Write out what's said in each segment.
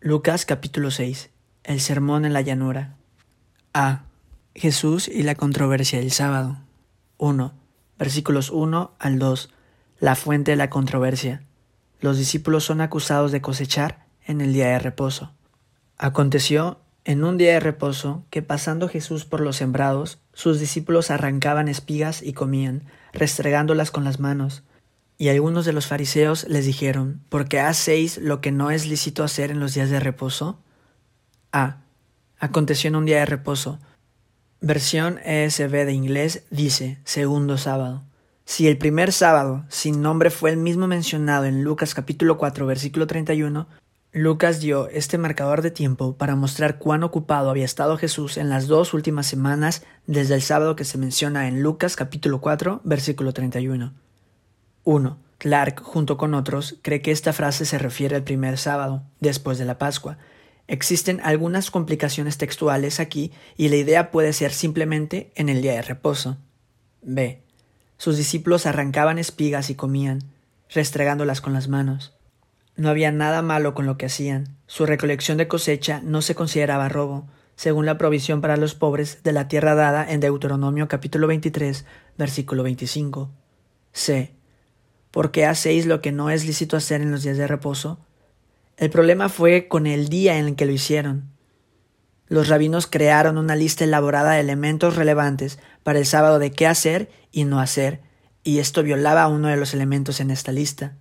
Lucas capítulo 6. El sermón en la llanura. A. Jesús y la controversia del sábado. 1. Versículos 1 al 2. La fuente de la controversia. Los discípulos son acusados de cosechar en el día de reposo. Aconteció en un día de reposo que, pasando Jesús por los sembrados, sus discípulos arrancaban espigas y comían, restregándolas con las manos. Y algunos de los fariseos les dijeron: ¿por qué hacéis lo que no es lícito hacer en los días de reposo? A. Aconteció en un día de reposo. Versión ESV de inglés dice segundo sábado. Si el primer sábado sin nombre fue el mismo mencionado en Lucas capítulo 4 versículo 31, Lucas dio este marcador de tiempo para mostrar cuán ocupado había estado Jesús en las 2 últimas semanas desde el sábado que se menciona en Lucas capítulo 4 versículo 31. 1. Clark, junto con otros, cree que esta frase se refiere al primer sábado, después de la Pascua. Existen algunas complicaciones textuales aquí y la idea puede ser simplemente en el día de reposo. B. Sus discípulos arrancaban espigas y comían, restregándolas con las manos. No había nada malo con lo que hacían. Su recolección de cosecha no se consideraba robo, según la provisión para los pobres de la tierra dada en Deuteronomio capítulo 23, versículo 25. C. ¿Por qué hacéis lo que no es lícito hacer en los días de reposo? El problema fue con el día en el que lo hicieron. Los rabinos crearon una lista elaborada de elementos relevantes para el sábado de qué hacer y no hacer, y esto violaba uno de los elementos en esta lista.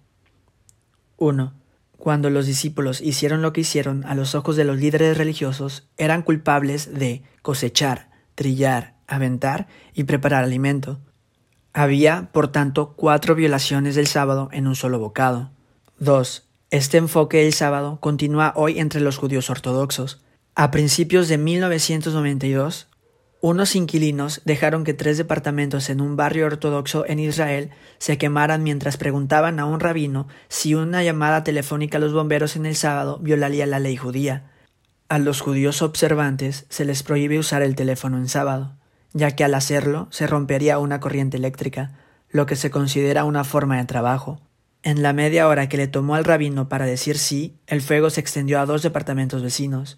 1. Cuando los discípulos hicieron lo que hicieron a los ojos de los líderes religiosos, eran culpables de cosechar, trillar, aventar y preparar alimento. Había, por tanto, 4 violaciones del sábado en un solo bocado. 2. Este enfoque del sábado continúa hoy entre los judíos ortodoxos. A principios de 1992, unos inquilinos dejaron que 3 departamentos en un barrio ortodoxo en Israel se quemaran mientras preguntaban a un rabino si una llamada telefónica a los bomberos en el sábado violaría la ley judía. A los judíos observantes se les prohíbe usar el teléfono en sábado, ya que al hacerlo se rompería una corriente eléctrica, lo que se considera una forma de trabajo. En la media hora que le tomó al rabino para decir sí, el fuego se extendió a 2 departamentos vecinos.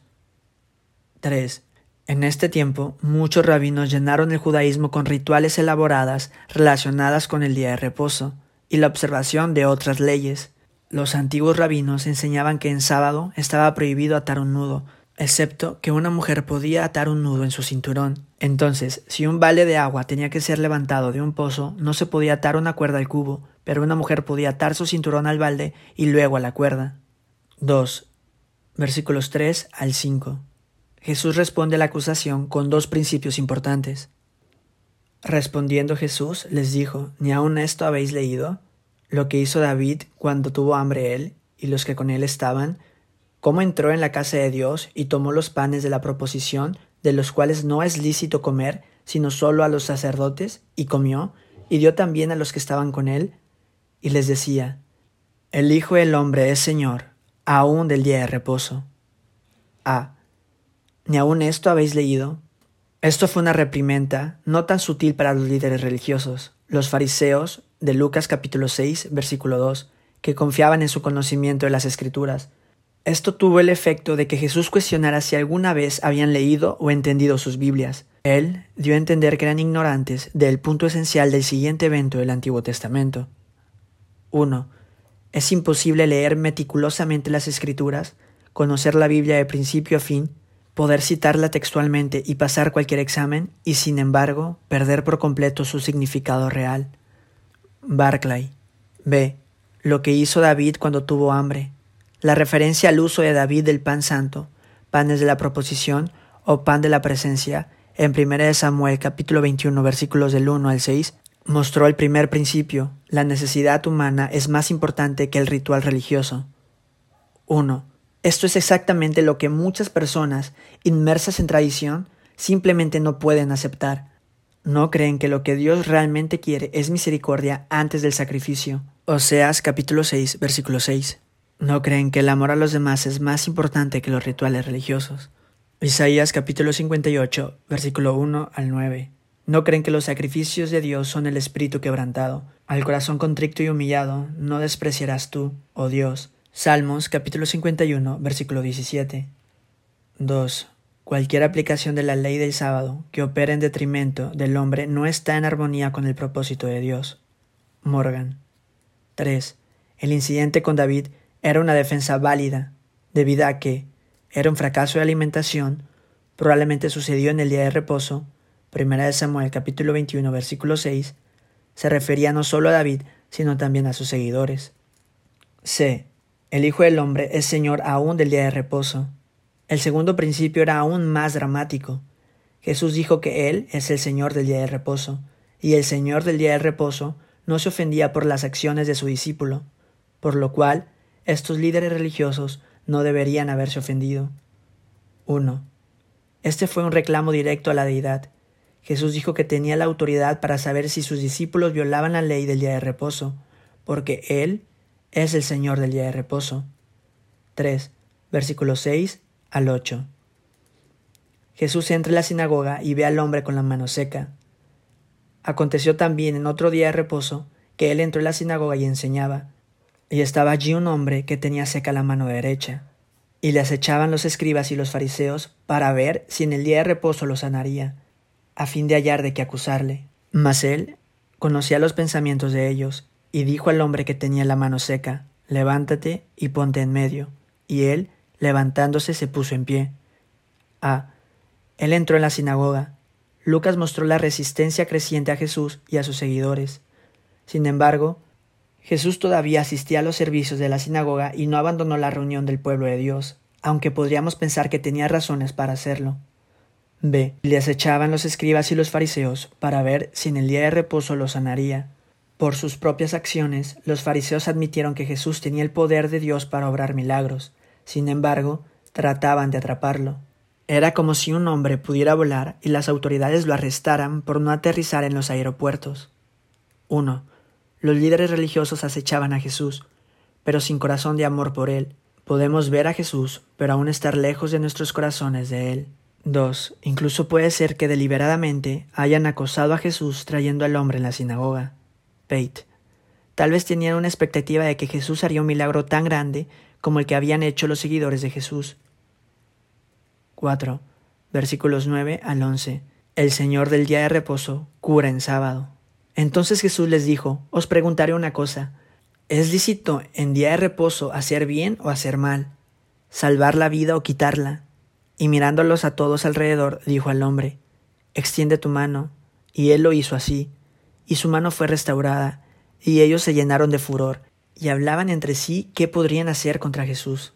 3. En este tiempo, muchos rabinos llenaron el judaísmo con rituales elaboradas relacionadas con el día de reposo y la observación de otras leyes. Los antiguos rabinos enseñaban que en sábado estaba prohibido atar un nudo, excepto que una mujer podía atar un nudo en su cinturón. Entonces, si un balde de agua tenía que ser levantado de un pozo, no se podía atar una cuerda al cubo, pero una mujer podía atar su cinturón al balde y luego a la cuerda. 2. Versículos 3 al 5. Jesús responde a la acusación con 2 principios importantes. Respondiendo Jesús les dijo: ¿ni aun esto habéis leído? Lo que hizo David cuando tuvo hambre él y los que con él estaban, cómo entró en la casa de Dios y tomó los panes de la proposición, de los cuales no es lícito comer, sino solo a los sacerdotes, y comió, y dio también a los que estaban con él, y les decía: el Hijo del Hombre es Señor, aún del día de reposo. A. ¿Ni aun esto habéis leído? Esto fue una reprimenda no tan sutil para los líderes religiosos, los fariseos, de Lucas capítulo 6, versículo 2, que confiaban en su conocimiento de las Escrituras. Esto tuvo el efecto de que Jesús cuestionara si alguna vez habían leído o entendido sus Biblias. Él dio a entender que eran ignorantes del punto esencial del siguiente evento del Antiguo Testamento. 1. Es imposible leer meticulosamente las Escrituras, conocer la Biblia de principio a fin, poder citarla textualmente y pasar cualquier examen, y sin embargo, perder por completo su significado real. Barclay. B. Lo que hizo David cuando tuvo hambre. La referencia al uso de David del pan santo, panes de la proposición o pan de la presencia, en 1 Samuel capítulo 21 versículos del 1 al 6, mostró el primer principio: la necesidad humana es más importante que el ritual religioso. 1. Esto es exactamente lo que muchas personas, inmersas en tradición, simplemente no pueden aceptar. No creen que lo que Dios realmente quiere es misericordia antes del sacrificio. Oseas capítulo 6, versículo 6. No creen que el amor a los demás es más importante que los rituales religiosos. Isaías capítulo 58, versículo 1 al 9. No creen que los sacrificios de Dios son el espíritu quebrantado. Al corazón contrito y humillado no despreciarás tú, oh Dios, Salmos capítulo 51, versículo 17. 2. Cualquier aplicación de la ley del sábado que opere en detrimento del hombre no está en armonía con el propósito de Dios. Morgan. 3. El incidente con David era una defensa válida, debido a que era un fracaso de alimentación, probablemente sucedió en el día de reposo. 1 Samuel capítulo 21, versículo 6, se refería no solo a David, sino también a sus seguidores. C. El Hijo del Hombre es Señor aún del día de reposo. El segundo principio era aún más dramático. Jesús dijo que Él es el Señor del día de reposo, y el Señor del día de reposo no se ofendía por las acciones de su discípulo, por lo cual estos líderes religiosos no deberían haberse ofendido. 1. Este fue un reclamo directo a la deidad. Jesús dijo que tenía la autoridad para saber si sus discípulos violaban la ley del día de reposo, porque Él es el Señor del día de reposo. 3. Versículos 6 al 8. Jesús entra en la sinagoga y ve al hombre con la mano seca. Aconteció también en otro día de reposo que él entró en la sinagoga y enseñaba, y estaba allí un hombre que tenía seca la mano derecha, y le acechaban los escribas y los fariseos para ver si en el día de reposo lo sanaría, a fin de hallar de qué acusarle. Mas él conocía los pensamientos de ellos, y dijo al hombre que tenía la mano seca, levántate y ponte en medio. Y él, levantándose, se puso en pie. Él entró en la sinagoga. Lucas mostró la resistencia creciente a Jesús y a sus seguidores. Sin embargo, Jesús todavía asistía a los servicios de la sinagoga y no abandonó la reunión del pueblo de Dios, aunque podríamos pensar que tenía razones para hacerlo. B. Le acechaban los escribas y los fariseos para ver si en el día de reposo lo sanaría. Por sus propias acciones, los fariseos admitieron que Jesús tenía el poder de Dios para obrar milagros. Sin embargo, trataban de atraparlo. Era como si un hombre pudiera volar y las autoridades lo arrestaran por no aterrizar en los aeropuertos. 1. Los líderes religiosos acechaban a Jesús, pero sin corazón de amor por Él. Podemos ver a Jesús, pero aún estar lejos de nuestros corazones de Él. 2. Incluso puede ser que deliberadamente hayan acosado a Jesús trayendo al hombre en la sinagoga. Pate. Tal vez tenían una expectativa de que Jesús haría un milagro tan grande como el que habían hecho los seguidores de Jesús. 4. Versículos 9 al 11. El Señor del día de reposo cura en sábado. Entonces Jesús les dijo, os preguntaré una cosa. ¿Es lícito en día de reposo hacer bien o hacer mal? ¿Salvar la vida o quitarla? Y mirándolos a todos alrededor, dijo al hombre, extiende tu mano. Y él lo hizo así. Y su mano fue restaurada, y ellos se llenaron de furor, y hablaban entre sí qué podrían hacer contra Jesús.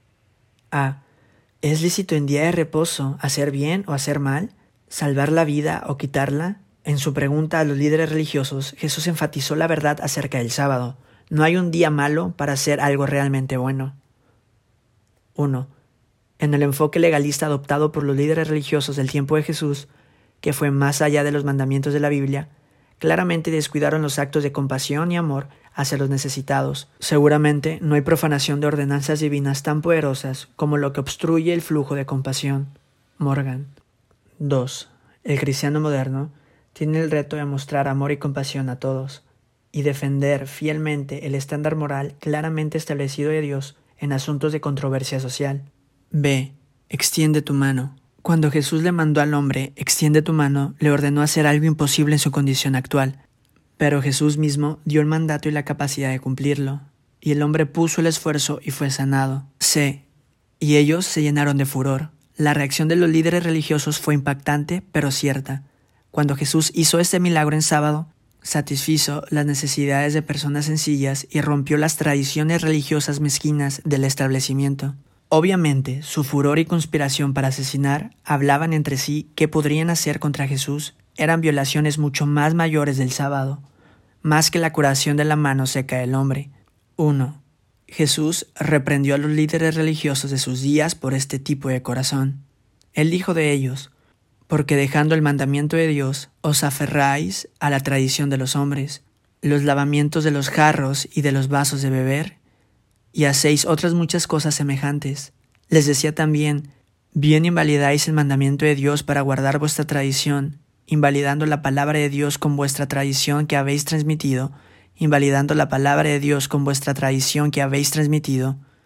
¿Es lícito en día de reposo hacer bien o hacer mal? ¿Salvar la vida o quitarla? En su pregunta a los líderes religiosos, Jesús enfatizó la verdad acerca del sábado. No hay un día malo para hacer algo realmente bueno. 1. En el enfoque legalista adoptado por los líderes religiosos del tiempo de Jesús, que fue más allá de los mandamientos de la Biblia, claramente descuidaron los actos de compasión y amor hacia los necesitados. Seguramente no hay profanación de ordenanzas divinas tan poderosas como lo que obstruye el flujo de compasión. Morgan. 2. El cristiano moderno tiene el reto de mostrar amor y compasión a todos y defender fielmente el estándar moral claramente establecido de Dios en asuntos de controversia social. B. Extiende tu mano. Cuando Jesús le mandó al hombre, extiende tu mano, le ordenó hacer algo imposible en su condición actual. Pero Jesús mismo dio el mandato y la capacidad de cumplirlo, y el hombre puso el esfuerzo y fue sanado. C. Y ellos se llenaron de furor. La reacción de los líderes religiosos fue impactante, pero cierta. Cuando Jesús hizo este milagro en sábado, satisfizo las necesidades de personas sencillas y rompió las tradiciones religiosas mezquinas del establecimiento. Obviamente, su furor y conspiración para asesinar hablaban entre sí qué podrían hacer contra Jesús. Eran violaciones mucho más mayores del sábado, más que la curación de la mano seca del hombre. 1. Jesús reprendió a los líderes religiosos de sus días por este tipo de corazón. Él dijo de ellos, porque dejando el mandamiento de Dios, os aferráis a la tradición de los hombres, los lavamientos de los jarros y de los vasos de beber, y hacéis otras muchas cosas semejantes. Les decía también, bien invalidáis el mandamiento de Dios para guardar vuestra tradición, invalidando la palabra de Dios con vuestra tradición que habéis transmitido,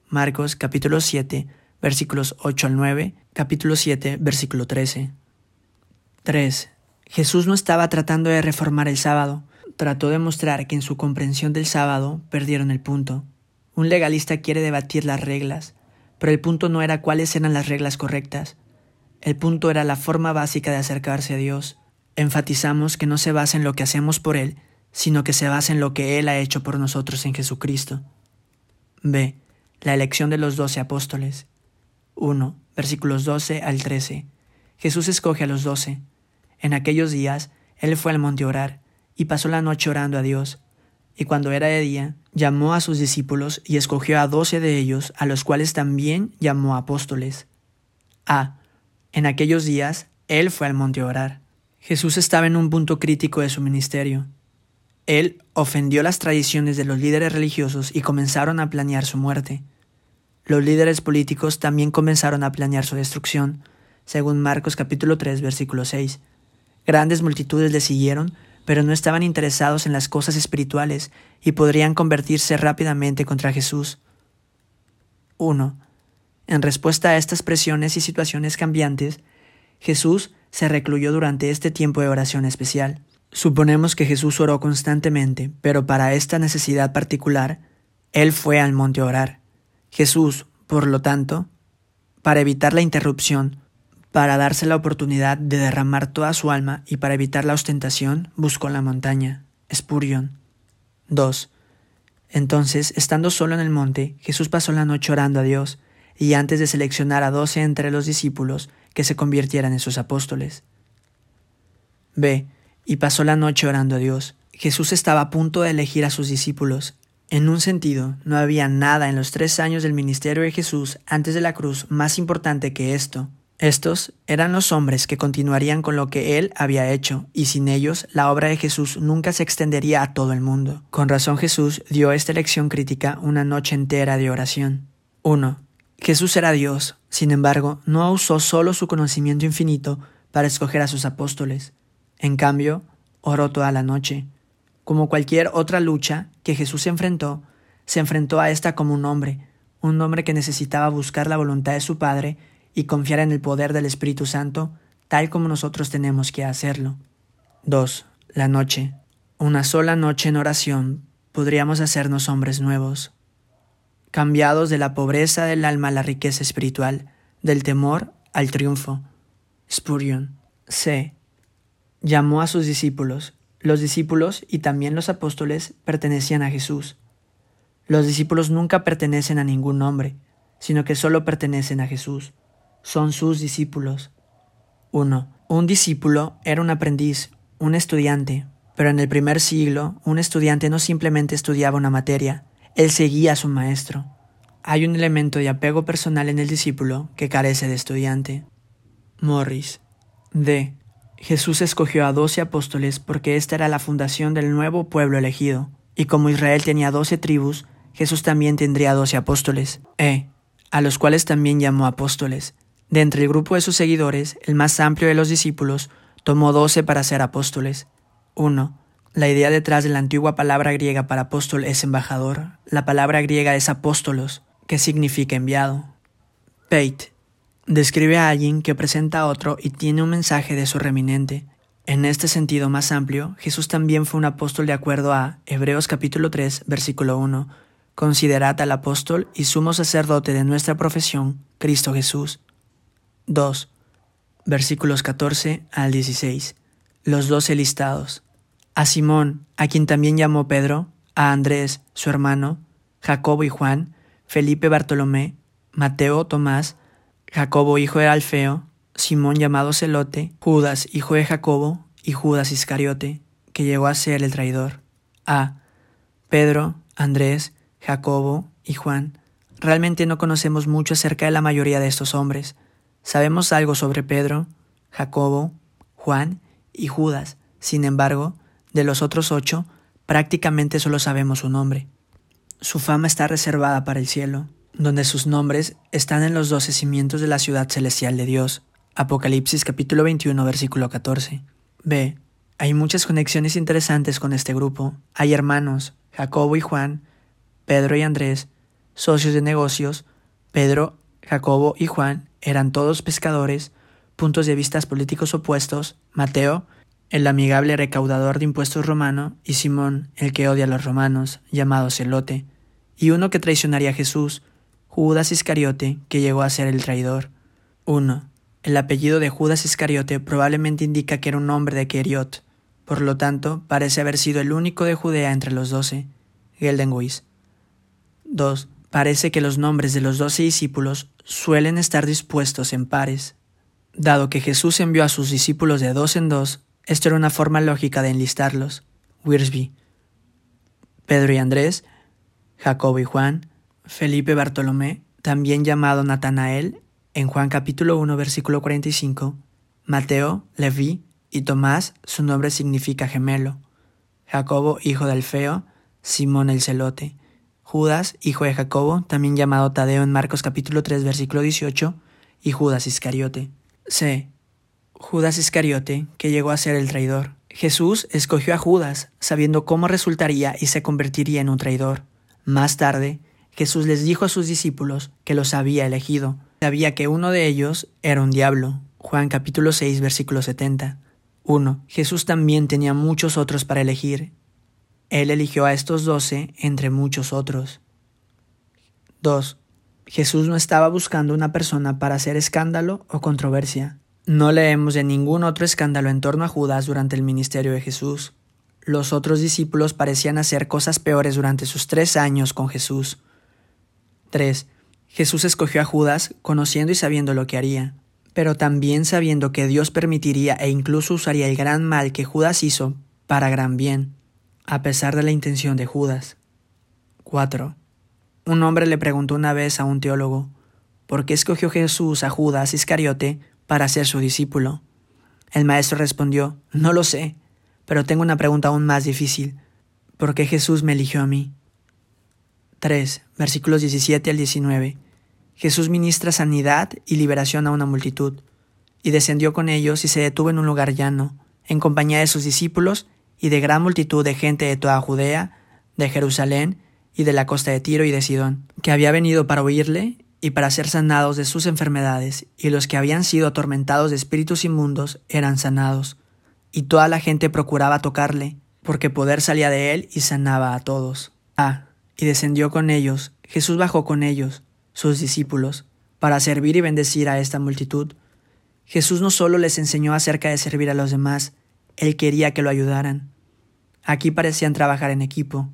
Marcos capítulo 7, versículos 8 al 9, capítulo 7, versículo 13. 3. Jesús no estaba tratando de reformar el sábado. Trató de mostrar que en su comprensión del sábado perdieron el punto. Un legalista quiere debatir las reglas, pero el punto no era cuáles eran las reglas correctas. El punto era la forma básica de acercarse a Dios. Enfatizamos que no se basa en lo que hacemos por Él, sino que se basa en lo que Él ha hecho por nosotros en Jesucristo. B. La elección de los 12 apóstoles. 1. Versículos 12 al 13. Jesús escoge a los 12. En aquellos días, Él fue al monte a orar, y pasó la noche orando a Dios. Y cuando era de día, llamó a sus discípulos y escogió a 12 de ellos, a los cuales también llamó apóstoles. A. En aquellos días, Él fue al monte a orar. Jesús estaba en un punto crítico de su ministerio. Él ofendió las tradiciones de los líderes religiosos y comenzaron a planear su muerte. Los líderes políticos también comenzaron a planear su destrucción, según Marcos capítulo 3, versículo 6. Grandes multitudes le siguieron, pero no estaban interesados en las cosas espirituales y podrían convertirse rápidamente contra Jesús. 1. En respuesta a estas presiones y situaciones cambiantes, Jesús se recluyó durante este tiempo de oración especial. Suponemos que Jesús oró constantemente, pero para esta necesidad particular, Él fue al monte a orar. Jesús, por lo tanto, para evitar la interrupción, para darse la oportunidad de derramar toda su alma y para evitar la ostentación, buscó la montaña. Spurgeon. 2. Entonces, estando solo en el monte, Jesús pasó la noche orando a Dios, y antes de seleccionar a 12 entre los discípulos que se convirtieran en sus apóstoles. B. Y pasó la noche orando a Dios. Jesús estaba a punto de elegir a sus discípulos. En un sentido, no había nada en los 3 años del ministerio de Jesús antes de la cruz más importante que esto. Estos eran los hombres que continuarían con lo que Él había hecho, y sin ellos la obra de Jesús nunca se extendería a todo el mundo. Con razón Jesús dio a esta elección crítica una noche entera de oración. 1. Jesús era Dios, sin embargo, no usó solo su conocimiento infinito para escoger a sus apóstoles. En cambio, oró toda la noche. Como cualquier otra lucha que Jesús se enfrentó a esta como un hombre que necesitaba buscar la voluntad de su Padre y confiar en el poder del Espíritu Santo, tal como nosotros tenemos que hacerlo. 2. La noche. Una sola noche en oración podríamos hacernos hombres nuevos, cambiados de la pobreza del alma a la riqueza espiritual, del temor al triunfo. Spurgeon. C. Llamó a sus discípulos. Los discípulos y también los apóstoles pertenecían a Jesús. Los discípulos nunca pertenecen a ningún hombre, sino que solo pertenecen a Jesús. Son sus discípulos. 1. Un discípulo era un aprendiz, un estudiante, pero en el primer siglo, un estudiante no simplemente estudiaba una materia, él seguía a su maestro. Hay un elemento de apego personal en el discípulo que carece de estudiante. Morris. D. Jesús escogió a 12 apóstoles porque esta era la fundación del nuevo pueblo elegido, y como Israel tenía 12 tribus, Jesús también tendría 12 apóstoles. E. A los cuales también llamó apóstoles. De entre el grupo de sus seguidores, el más amplio de los discípulos, tomó 12 para ser apóstoles. 1. La idea detrás de la antigua palabra griega para apóstol es embajador. La palabra griega es apóstolos, que significa enviado. Pate. Describe a alguien que presenta a otro y tiene un mensaje de su reminente. En este sentido más amplio, Jesús también fue un apóstol de acuerdo a Hebreos capítulo 3, versículo 1. Considerad al apóstol y sumo sacerdote de nuestra profesión, Cristo Jesús. 2. Versículos 14 al 16. Los 12 listados. A Simón, a quien también llamó Pedro, a Andrés, su hermano, Jacobo y Juan, Felipe, Bartolomé, Mateo, Tomás, Jacobo hijo de Alfeo, Simón llamado Celote, Judas hijo de Jacobo y Judas Iscariote, que llegó a ser el traidor. A. Pedro, Andrés, Jacobo y Juan. Realmente no conocemos mucho acerca de la mayoría de estos hombres. Sabemos algo sobre Pedro, Jacobo, Juan y Judas. Sin embargo, de los otros 8, prácticamente solo sabemos su nombre. Su fama está reservada para el cielo, donde sus nombres están en los 12 cimientos de la ciudad celestial de Dios. Apocalipsis capítulo 21, versículo 14. B. Hay muchas conexiones interesantes con este grupo. Hay hermanos, Jacobo y Juan, Pedro y Andrés, socios de negocios. Pedro, Jacobo y Juan eran todos pescadores, puntos de vista políticos opuestos. Mateo, el amigable recaudador de impuestos romano, y Simón, el que odia a los romanos, llamado Celote, y uno que traicionaría a Jesús, Judas Iscariote, que llegó a ser el traidor. 1. El apellido de Judas Iscariote probablemente indica que era un hombre de Queriot, por lo tanto, parece haber sido el único de Judea entre los 12. Geldenhuis. 2. Parece que los nombres de los 12 discípulos suelen estar dispuestos en pares. Dado que Jesús envió a sus discípulos de 2 en 2, esto era una forma lógica de enlistarlos. Wiersbe. Pedro y Andrés, Jacobo y Juan, Felipe Bartolomé, también llamado Natanael, en Juan capítulo 1, versículo 45, Mateo, Leví y Tomás, su nombre significa gemelo, Jacobo, hijo de Alfeo, Simón el celote, Judas, hijo de Jacobo, también llamado Tadeo en Marcos capítulo 3, versículo 18, y Judas Iscariote. C. Judas Iscariote, que llegó a ser el traidor. Jesús escogió a Judas, sabiendo cómo resultaría y se convertiría en un traidor. Más tarde, Jesús les dijo a sus discípulos que los había elegido. Sabía que uno de ellos era un diablo. Juan capítulo 6, versículo 70. 1. Jesús también tenía muchos otros para elegir. Él eligió a estos 12 entre muchos otros. 2. Jesús no estaba buscando una persona para hacer escándalo o controversia. No leemos de ningún otro escándalo en torno a Judas durante el ministerio de Jesús. Los otros discípulos parecían hacer cosas peores durante sus 3 años con Jesús. 3. Jesús escogió a Judas conociendo y sabiendo lo que haría, pero también sabiendo que Dios permitiría e incluso usaría el gran mal que Judas hizo para gran bien, a pesar de la intención de Judas. 4. Un hombre le preguntó una vez a un teólogo, ¿por qué escogió Jesús a Judas Iscariote para ser su discípulo? El maestro respondió, no lo sé, pero tengo una pregunta aún más difícil. ¿Por qué Jesús me eligió a mí? 3. Versículos 17 al 19. Jesús ministra sanidad y liberación a una multitud, y descendió con ellos y se detuvo en un lugar llano, en compañía de sus discípulos y de gran multitud de gente de toda Judea, de Jerusalén y de la costa de Tiro y de Sidón, que había venido para oírle y para ser sanados de sus enfermedades, y los que habían sido atormentados de espíritus inmundos eran sanados, y toda la gente procuraba tocarle, porque poder salía de él y sanaba a todos. Y descendió con ellos, Jesús bajó con ellos, sus discípulos, para servir y bendecir a esta multitud. Jesús no solo les enseñó acerca de servir a los demás, él quería que lo ayudaran. Aquí parecían trabajar en equipo.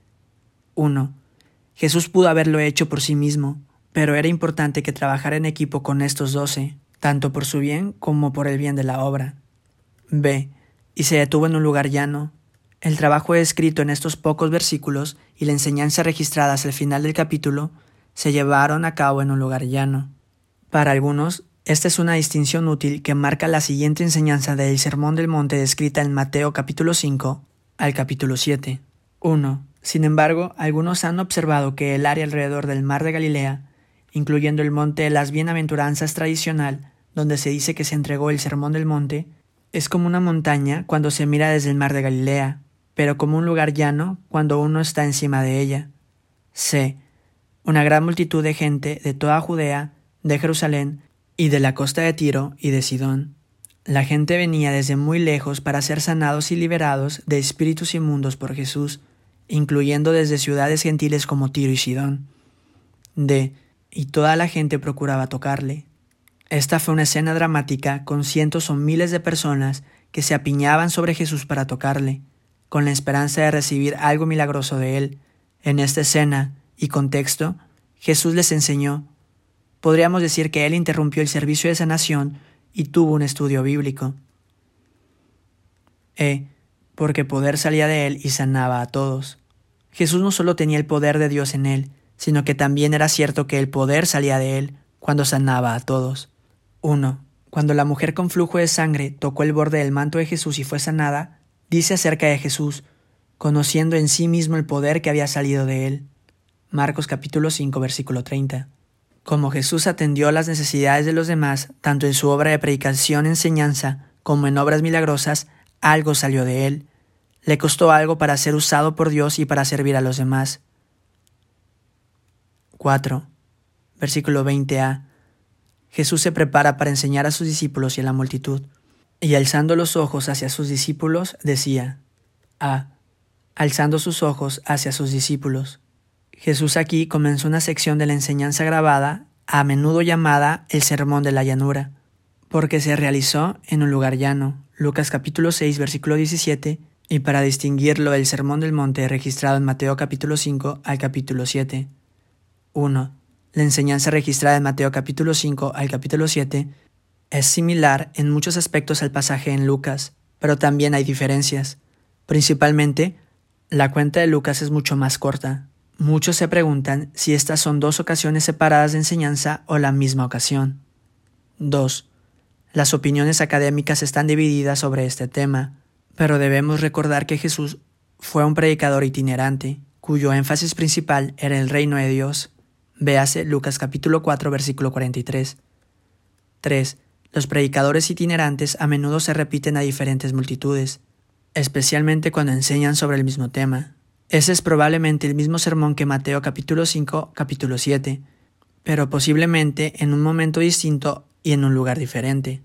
1. Jesús pudo haberlo hecho por sí mismo, pero era importante que trabajara en equipo con estos 12, tanto por su bien como por el bien de la obra. B. Y se detuvo en un lugar llano. El trabajo escrito en estos pocos versículos y la enseñanza registradas al final del capítulo se llevaron a cabo en un lugar llano. Para algunos, esta es una distinción útil que marca la siguiente enseñanza del Sermón del Monte descrita en Mateo capítulo 5 al capítulo 7. 1. Sin embargo, algunos han observado que el área alrededor del mar de Galilea, incluyendo el monte de las bienaventuranzas tradicional, donde se dice que se entregó el Sermón del Monte, es como una montaña cuando se mira desde el mar de Galilea, pero como un lugar llano cuando uno está encima de ella. C. Una gran multitud de gente de toda Judea, de Jerusalén y de la costa de Tiro y de Sidón. La gente venía desde muy lejos para ser sanados y liberados de espíritus inmundos por Jesús, incluyendo desde ciudades gentiles como Tiro y Sidón. D. Y toda la gente procuraba tocarle. Esta fue una escena dramática con cientos o miles de personas que se apiñaban sobre Jesús para tocarle, con la esperanza de recibir algo milagroso de él. En esta escena y contexto, Jesús les enseñó. Podríamos decir que él interrumpió el servicio de sanación y tuvo un estudio bíblico. Porque poder salía de él y sanaba a todos. Jesús no solo tenía el poder de Dios en él, sino que también era cierto que el poder salía de él cuando sanaba a todos. 1. Cuando la mujer con flujo de sangre tocó el borde del manto de Jesús y fue sanada, dice acerca de Jesús, conociendo en sí mismo el poder que había salido de él. Marcos capítulo 5, versículo 30. Como Jesús atendió las necesidades de los demás, tanto en su obra de predicación y enseñanza, como en obras milagrosas, algo salió de él. Le costó algo para ser usado por Dios y para servir a los demás. 4. Versículo 20a. Jesús se prepara para enseñar a sus discípulos y a la multitud, y alzando los ojos hacia sus discípulos, decía: A. Alzando sus ojos hacia sus discípulos. Jesús aquí comenzó una sección de la enseñanza grabada, a menudo llamada el Sermón de la Llanura, porque se realizó en un lugar llano, Lucas capítulo 6, versículo 17, y para distinguirlo el Sermón del Monte registrado en Mateo capítulo 5 al capítulo 7. 1. La enseñanza registrada en Mateo capítulo 5 al capítulo 7 es similar en muchos aspectos al pasaje en Lucas, pero también hay diferencias. Principalmente, la cuenta de Lucas es mucho más corta. Muchos se preguntan si estas son dos ocasiones separadas de enseñanza o la misma ocasión. 2. Las opiniones académicas están divididas sobre este tema, pero debemos recordar que Jesús fue un predicador itinerante, cuyo énfasis principal era el reino de Dios. Véase Lucas capítulo 4, versículo 43. 3. Los predicadores itinerantes a menudo se repiten a diferentes multitudes, especialmente cuando enseñan sobre el mismo tema. Ese es probablemente el mismo sermón que Mateo capítulo 5, capítulo 7, pero posiblemente en un momento distinto y en un lugar diferente.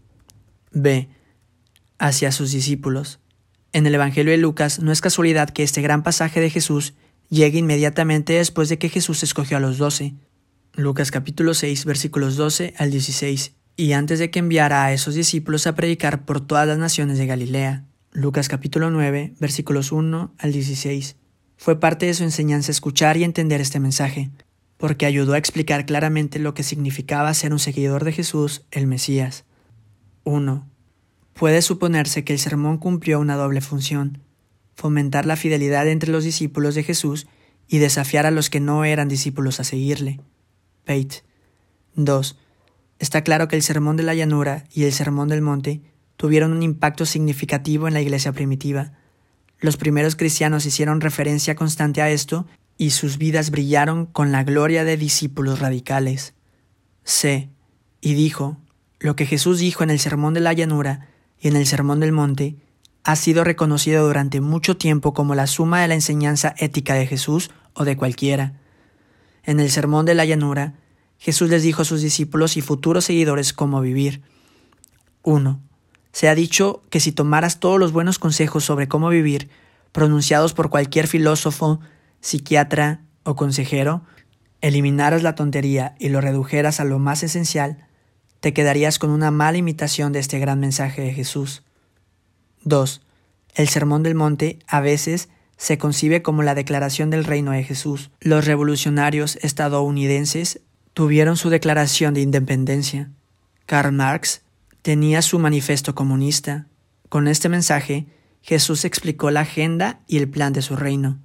B. Hacia sus discípulos. En el Evangelio de Lucas no es casualidad que este gran pasaje de Jesús llegue inmediatamente después de que Jesús escogió a los 12. Lucas capítulo 6, versículos 12 al 16, y antes de que enviara a esos discípulos a predicar por todas las naciones de Galilea. Lucas capítulo 9, versículos 1 al 16. Fue parte de su enseñanza escuchar y entender este mensaje, porque ayudó a explicar claramente lo que significaba ser un seguidor de Jesús, el Mesías. 1. Puede suponerse que el sermón cumplió una doble función: fomentar la fidelidad entre los discípulos de Jesús y desafiar a los que no eran discípulos a seguirle. Pate. 2. Está claro que el Sermón de la Llanura y el Sermón del Monte tuvieron un impacto significativo en la iglesia primitiva. Los primeros cristianos hicieron referencia constante a esto y sus vidas brillaron con la gloria de discípulos radicales. C. Y dijo: lo que Jesús dijo en el Sermón de la Llanura y en el Sermón del Monte ha sido reconocido durante mucho tiempo como la suma de la enseñanza ética de Jesús o de cualquiera. En el Sermón de la Llanura, Jesús les dijo a sus discípulos y futuros seguidores cómo vivir. 1. Se ha dicho que si tomaras todos los buenos consejos sobre cómo vivir, pronunciados por cualquier filósofo, psiquiatra o consejero, eliminaras la tontería y lo redujeras a lo más esencial, te quedarías con una mala imitación de este gran mensaje de Jesús. 2. El Sermón del Monte a veces se concibe como la declaración del reino de Jesús. Los revolucionarios estadounidenses tuvieron su declaración de independencia. Karl Marx tenía su manifiesto comunista. Con este mensaje, Jesús explicó la agenda y el plan de su reino.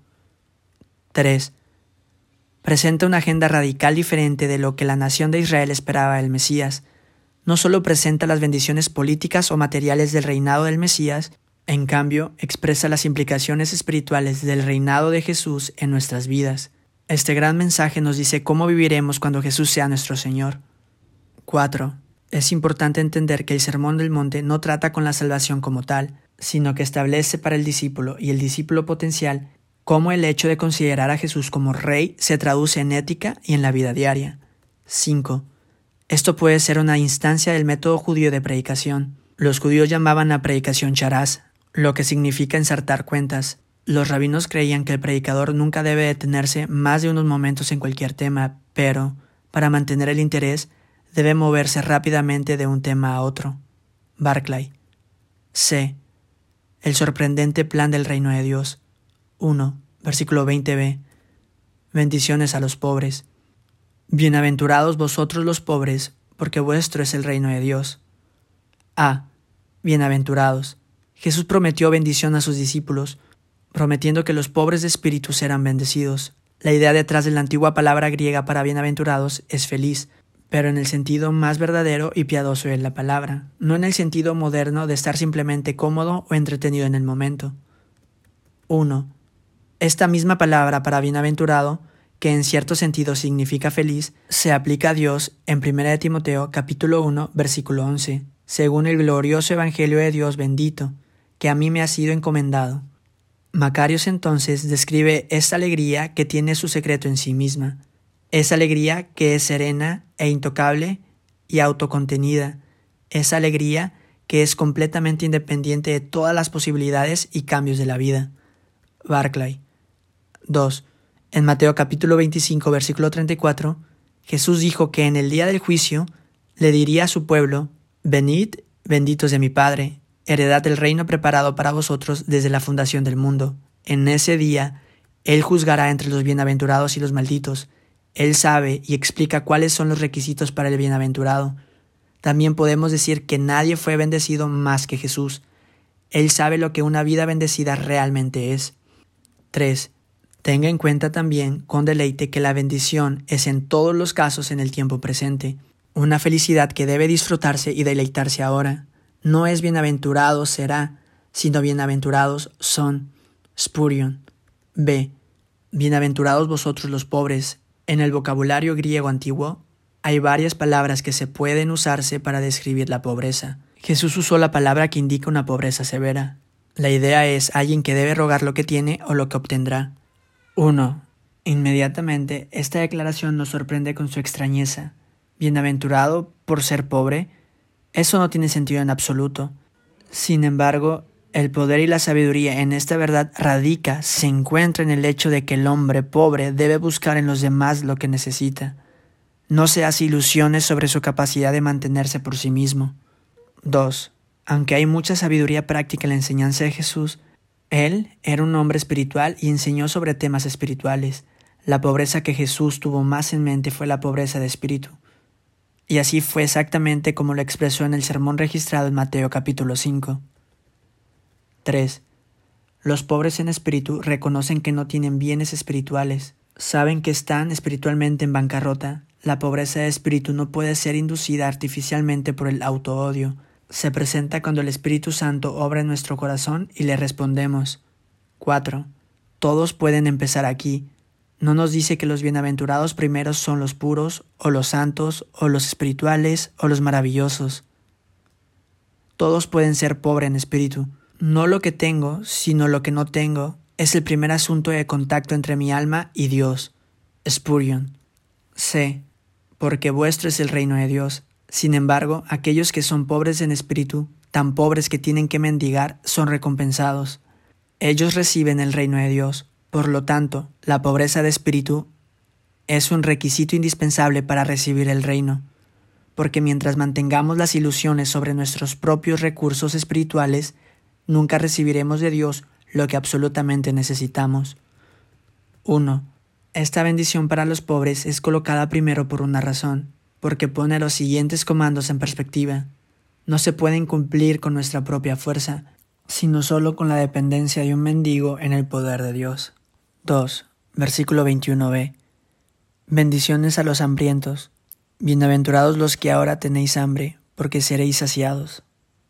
3. Presenta una agenda radical diferente de lo que la nación de Israel esperaba del Mesías. No solo presenta las bendiciones políticas o materiales del reinado del Mesías, en cambio, expresa las implicaciones espirituales del reinado de Jesús en nuestras vidas. Este gran mensaje nos dice cómo viviremos cuando Jesús sea nuestro Señor. 4. Es importante entender que el Sermón del Monte no trata con la salvación como tal, sino que establece para el discípulo y el discípulo potencial cómo el hecho de considerar a Jesús como Rey se traduce en ética y en la vida diaria. 5. Esto puede ser una instancia del método judío de predicación. Los judíos llamaban la predicación charaz, lo que significa ensartar cuentas. Los rabinos creían que el predicador nunca debe detenerse más de unos momentos en cualquier tema, pero, para mantener el interés, debe moverse rápidamente de un tema a otro. Barclay. C. El sorprendente plan del reino de Dios. 1. Versículo 20b. Bendiciones a los pobres. Bienaventurados vosotros los pobres, porque vuestro es el reino de Dios. A. Bienaventurados. Jesús prometió bendición a sus discípulos, prometiendo que los pobres de espíritu serán bendecidos. La idea detrás de la antigua palabra griega para bienaventurados es feliz, pero en el sentido más verdadero y piadoso de la palabra, no en el sentido moderno de estar simplemente cómodo o entretenido en el momento. 1. Esta misma palabra para bienaventurado, que en cierto sentido significa feliz, se aplica a Dios en 1 Timoteo capítulo 1, versículo 11, según el glorioso evangelio de Dios bendito, que a mí me ha sido encomendado. Macarios entonces describe esta alegría que tiene su secreto en sí misma. Esa alegría que es serena e intocable y autocontenida. Esa alegría que es completamente independiente de todas las posibilidades y cambios de la vida. Barclay. 2. En Mateo capítulo 25, versículo 34, Jesús dijo que en el día del juicio le diría a su pueblo: «Venid, benditos de mi Padre, heredad el reino preparado para vosotros desde la fundación del mundo. En ese día, Él juzgará entre los bienaventurados y los malditos. Él sabe y explica cuáles son los requisitos para el bienaventurado. También podemos decir que nadie fue bendecido más que Jesús. Él sabe lo que una vida bendecida realmente es». 3. Tenga en cuenta también con deleite que la bendición es en todos los casos en el tiempo presente, una felicidad que debe disfrutarse y deleitarse ahora. No es bienaventurado será, sino bienaventurados son. Spurion. B. Bienaventurados vosotros los pobres. En el vocabulario griego antiguo hay varias palabras que se pueden usarse para describir la pobreza. Jesús usó la palabra que indica una pobreza severa. La idea es alguien que debe rogar lo que tiene o lo que obtendrá. 1. Inmediatamente, esta declaración nos sorprende con su extrañeza. Bienaventurado por ser pobre, eso no tiene sentido en absoluto. Sin embargo, el poder y la sabiduría en esta verdad se encuentra en el hecho de que el hombre pobre debe buscar en los demás lo que necesita. No se hace ilusiones sobre su capacidad de mantenerse por sí mismo. 2. Aunque hay mucha sabiduría práctica en la enseñanza de Jesús, Él era un hombre espiritual y enseñó sobre temas espirituales. La pobreza que Jesús tuvo más en mente fue la pobreza de espíritu. Y así fue exactamente como lo expresó en el sermón registrado en Mateo capítulo 5. 3. Los pobres en espíritu reconocen que no tienen bienes espirituales. Saben que están espiritualmente en bancarrota. La pobreza de espíritu no puede ser inducida artificialmente por el autoodio. Se presenta cuando el Espíritu Santo obra en nuestro corazón y le respondemos. 4. Todos pueden empezar aquí. No nos dice que los bienaventurados primeros son los puros, o los santos, o los espirituales, o los maravillosos. Todos pueden ser pobres en espíritu. No lo que tengo, sino lo que no tengo, es el primer asunto de contacto entre mi alma y Dios. Spurion. C. Porque vuestro es el reino de Dios. Sin embargo, aquellos que son pobres en espíritu, tan pobres que tienen que mendigar, son recompensados. Ellos reciben el reino de Dios. Por lo tanto, la pobreza de espíritu es un requisito indispensable para recibir el reino. Porque mientras mantengamos las ilusiones sobre nuestros propios recursos espirituales, nunca recibiremos de Dios lo que absolutamente necesitamos. 1. Esta bendición para los pobres es colocada primero por una razón, porque pone los siguientes comandos en perspectiva. No se pueden cumplir con nuestra propia fuerza, sino solo con la dependencia de un mendigo en el poder de Dios. 2. Versículo 21b. Bendiciones a los hambrientos. Bienaventurados los que ahora tenéis hambre, porque seréis saciados.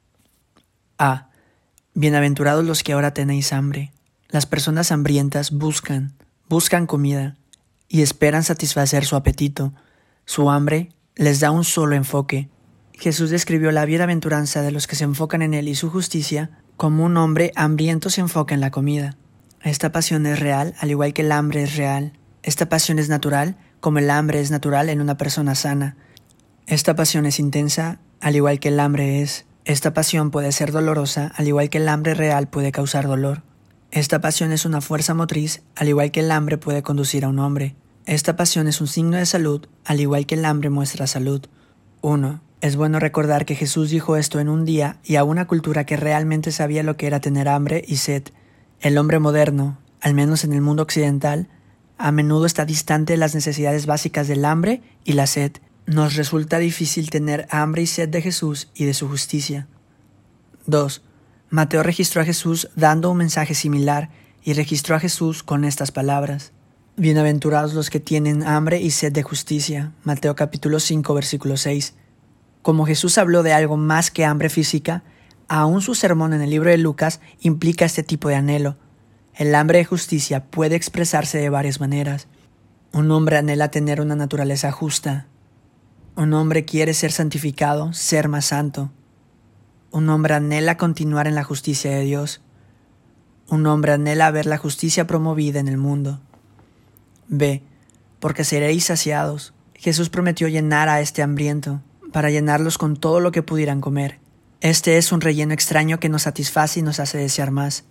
A. Bienaventurados los que ahora tenéis hambre. Las personas hambrientas buscan comida y esperan satisfacer su apetito. Su hambre les da un solo enfoque. Jesús describió la bienaventuranza de los que se enfocan en Él y su justicia como un hombre hambriento se enfoca en la comida. Esta pasión es real, al igual que el hambre es real. Esta pasión es natural, como el hambre es natural en una persona sana. Esta pasión es intensa, al igual que el hambre es. Esta pasión puede ser dolorosa, al igual que el hambre real puede causar dolor. Esta pasión es una fuerza motriz, al igual que el hambre puede conducir a un hombre. Esta pasión es un signo de salud, al igual que el hambre muestra salud. 1. Es bueno recordar que Jesús dijo esto en un día y a una cultura que realmente sabía lo que era tener hambre y sed. El hombre moderno, al menos en el mundo occidental, a menudo está distante de las necesidades básicas del hambre y la sed. Nos resulta difícil tener hambre y sed de Jesús y de su justicia. 2. Mateo registró a Jesús dando un mensaje similar y registró a Jesús con estas palabras. Bienaventurados los que tienen hambre y sed de justicia. Mateo capítulo 5, versículo 6. Como Jesús habló de algo más que hambre física, aún su sermón en el libro de Lucas implica este tipo de anhelo. El hambre de justicia puede expresarse de varias maneras. Un hombre anhela tener una naturaleza justa. Un hombre quiere ser santificado, ser más santo. Un hombre anhela continuar en la justicia de Dios. Un hombre anhela ver la justicia promovida en el mundo. B. porque seréis saciados. Jesús prometió llenar a este hambriento, para llenarlos con todo lo que pudieran comer. Este es un relleno extraño que nos satisface y nos hace desear más.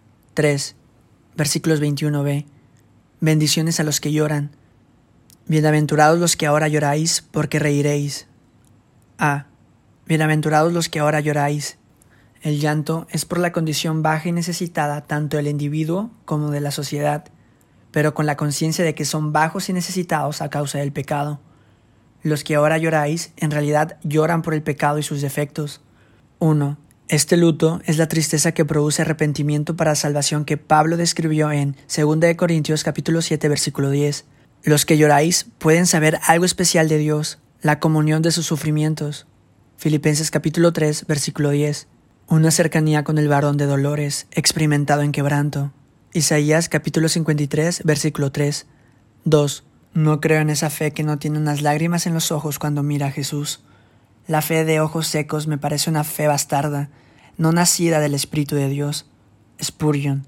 3. Versículos 21b. Bendiciones a los que lloran. Bienaventurados los que ahora lloráis, porque reiréis. A. Bienaventurados los que ahora lloráis. El llanto es por la condición baja y necesitada tanto del individuo como de la sociedad, pero con la conciencia de que son bajos y necesitados a causa del pecado. Los que ahora lloráis, en realidad lloran por el pecado y sus defectos. 1. Este luto es la tristeza que produce arrepentimiento para salvación que Pablo describió en 2 Corintios capítulo 7, versículo 10. Los que lloráis pueden saber algo especial de Dios, la comunión de sus sufrimientos. Filipenses capítulo 3, versículo 10. Una cercanía con el varón de dolores, experimentado en quebranto. Isaías capítulo 53, versículo 3. 2. No creo en esa fe que no tiene unas lágrimas en los ojos cuando mira a Jesús. La fe de ojos secos me parece una fe bastarda, no nacida del Espíritu de Dios. Spurgeon.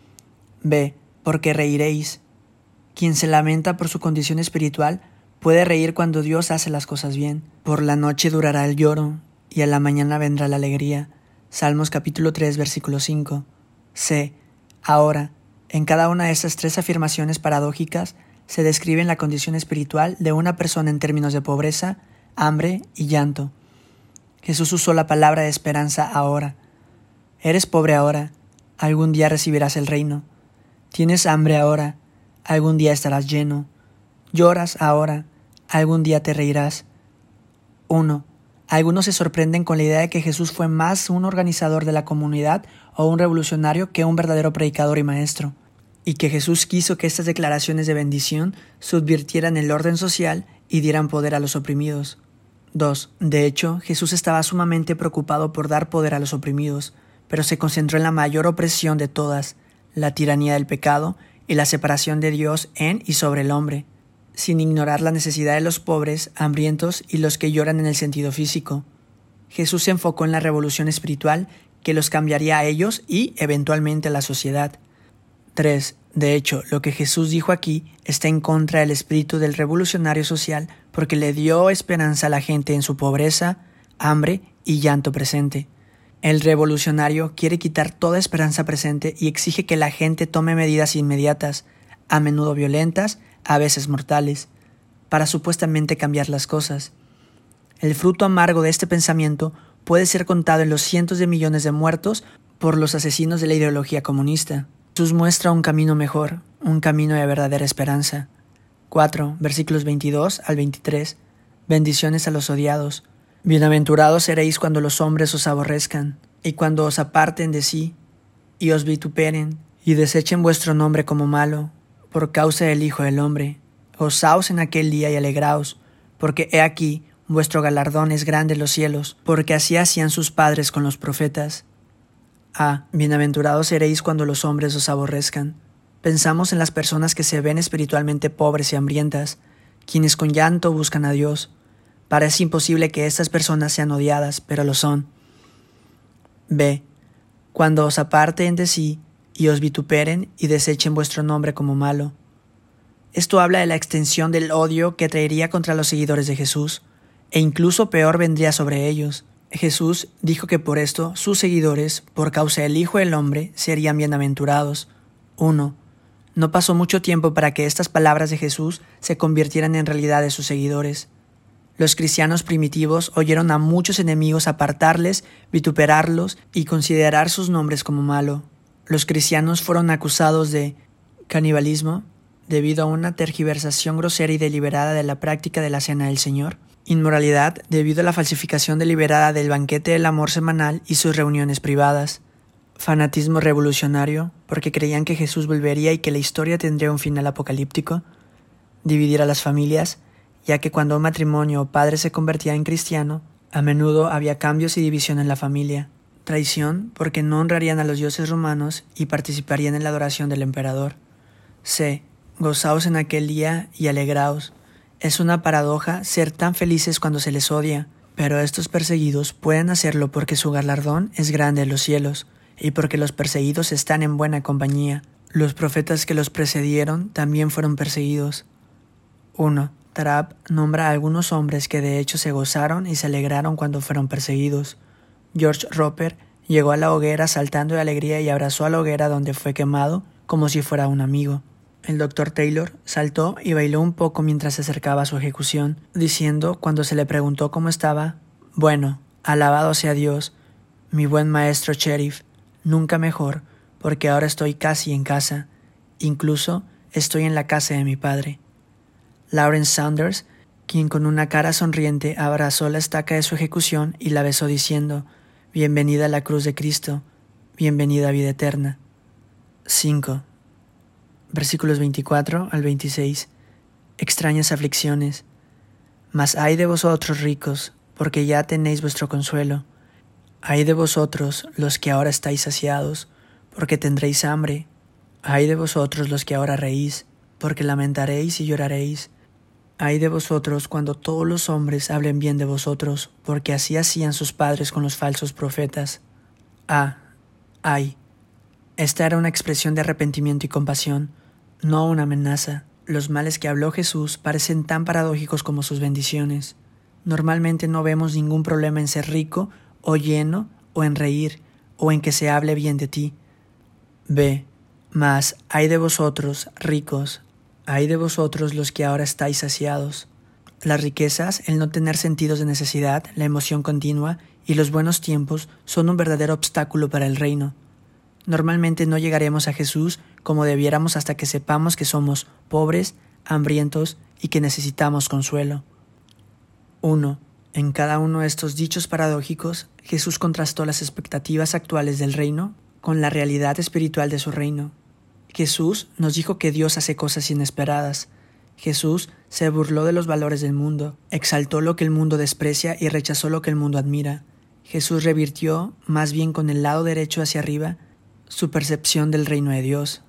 B. Porque reiréis. Quien se lamenta por su condición espiritual puede reír cuando Dios hace las cosas bien. Por la noche durará el lloro, y a la mañana vendrá la alegría. Salmos capítulo 3, versículo 5. C. Ahora, en cada una de estas tres afirmaciones paradójicas se describe la condición espiritual de una persona en términos de pobreza, hambre y llanto. Jesús usó la palabra de esperanza ahora. Eres pobre ahora, algún día recibirás el reino. Tienes hambre ahora, algún día estarás lleno. Lloras ahora, algún día te reirás. 1. Algunos se sorprenden con la idea de que Jesús fue más un organizador de la comunidad o un revolucionario que un verdadero predicador y maestro, y que Jesús quiso que estas declaraciones de bendición subvirtieran el orden social y dieran poder a los oprimidos. 2. De hecho, Jesús estaba sumamente preocupado por dar poder a los oprimidos, pero se concentró en la mayor opresión de todas, la tiranía del pecado y la separación de Dios en y sobre el hombre, sin ignorar la necesidad de los pobres, hambrientos y los que lloran en el sentido físico. Jesús se enfocó en la revolución espiritual que los cambiaría a ellos y, eventualmente, a la sociedad. 3. De hecho, lo que Jesús dijo aquí está en contra del espíritu del revolucionario social porque le dio esperanza a la gente en su pobreza, hambre y llanto presente. El revolucionario quiere quitar toda esperanza presente y exige que la gente tome medidas inmediatas, a menudo violentas, a veces mortales, para supuestamente cambiar las cosas. El fruto amargo de este pensamiento puede ser contado en los cientos de millones de muertos por los asesinos de la ideología comunista. Jesús muestra un camino mejor, un camino de verdadera esperanza. 4. Versículos 22 al 23. Bendiciones a los odiados. Bienaventurados seréis cuando los hombres os aborrezcan, y cuando os aparten de sí, y os vituperen, y desechen vuestro nombre como malo, por causa del Hijo del Hombre. Gozaos en aquel día y alegraos, porque he aquí, vuestro galardón es grande en los cielos, porque así hacían sus padres con los profetas. A. Bienaventurados seréis cuando los hombres os aborrezcan. Pensamos en las personas que se ven espiritualmente pobres y hambrientas, quienes con llanto buscan a Dios. Parece imposible que estas personas sean odiadas, pero lo son. B. Cuando os aparten de sí y os vituperen y desechen vuestro nombre como malo. Esto habla de la extensión del odio que traería contra los seguidores de Jesús, e incluso peor vendría sobre ellos. Jesús dijo que por esto sus seguidores, por causa del Hijo del Hombre, serían bienaventurados. 1. No pasó mucho tiempo para que estas palabras de Jesús se convirtieran en realidad de sus seguidores. Los cristianos primitivos oyeron a muchos enemigos apartarles, vituperarlos y considerar sus nombres como malo. Los cristianos fueron acusados de canibalismo debido a una tergiversación grosera y deliberada de la práctica de la Cena del Señor, inmoralidad debido a la falsificación deliberada del banquete del amor semanal y sus reuniones privadas, fanatismo revolucionario porque creían que Jesús volvería y que la historia tendría un final apocalíptico, dividir a las familias, ya que cuando un matrimonio o padre se convertía en cristiano, a menudo había cambios y división en la familia. Traición porque no honrarían a los dioses romanos y participarían en la adoración del emperador. C. Gozaos en aquel día y alegraos. Es una paradoja ser tan felices cuando se les odia, pero estos perseguidos pueden hacerlo porque su galardón es grande en los cielos y porque los perseguidos están en buena compañía. Los profetas que los precedieron también fueron perseguidos. 1. Tarab nombra a algunos hombres que de hecho se gozaron y se alegraron cuando fueron perseguidos. George Roper llegó a la hoguera saltando de alegría y abrazó a la hoguera donde fue quemado como si fuera un amigo. El Dr. Taylor saltó y bailó un poco mientras se acercaba a su ejecución, diciendo cuando se le preguntó cómo estaba: «Bueno, alabado sea Dios, mi buen maestro sheriff, nunca mejor, porque ahora estoy casi en casa, incluso estoy en la casa de mi padre». Lawrence Saunders, quien con una cara sonriente abrazó la estaca de su ejecución y la besó diciendo: «Bienvenida a la cruz de Cristo, bienvenida a vida eterna». 5. Versículos 24 al 26. Extrañas aflicciones. Mas ay de vosotros ricos, porque ya tenéis vuestro consuelo. Ay de vosotros los que ahora estáis saciados, porque tendréis hambre. Ay de vosotros los que ahora reís, porque lamentaréis y lloraréis. Ay de vosotros cuando todos los hombres hablen bien de vosotros, porque así hacían sus padres con los falsos profetas. Ay. Esta era una expresión de arrepentimiento y compasión, no una amenaza. Los males que habló Jesús parecen tan paradójicos como sus bendiciones. Normalmente no vemos ningún problema en ser rico o lleno, o en reír, o en que se hable bien de ti. Mas ay de vosotros, ricos, ay de vosotros los que ahora estáis saciados. Las riquezas, el no tener sentidos de necesidad, la emoción continua y los buenos tiempos son un verdadero obstáculo para el reino. Normalmente no llegaremos a Jesús como debiéramos hasta que sepamos que somos pobres, hambrientos y que necesitamos consuelo. 1. En cada uno de estos dichos paradójicos, Jesús contrastó las expectativas actuales del reino con la realidad espiritual de su reino. Jesús nos dijo que Dios hace cosas inesperadas. Jesús se burló de los valores del mundo, exaltó lo que el mundo desprecia y rechazó lo que el mundo admira. Jesús revirtió, más bien con el lado derecho hacia arriba, su percepción del reino de Dios.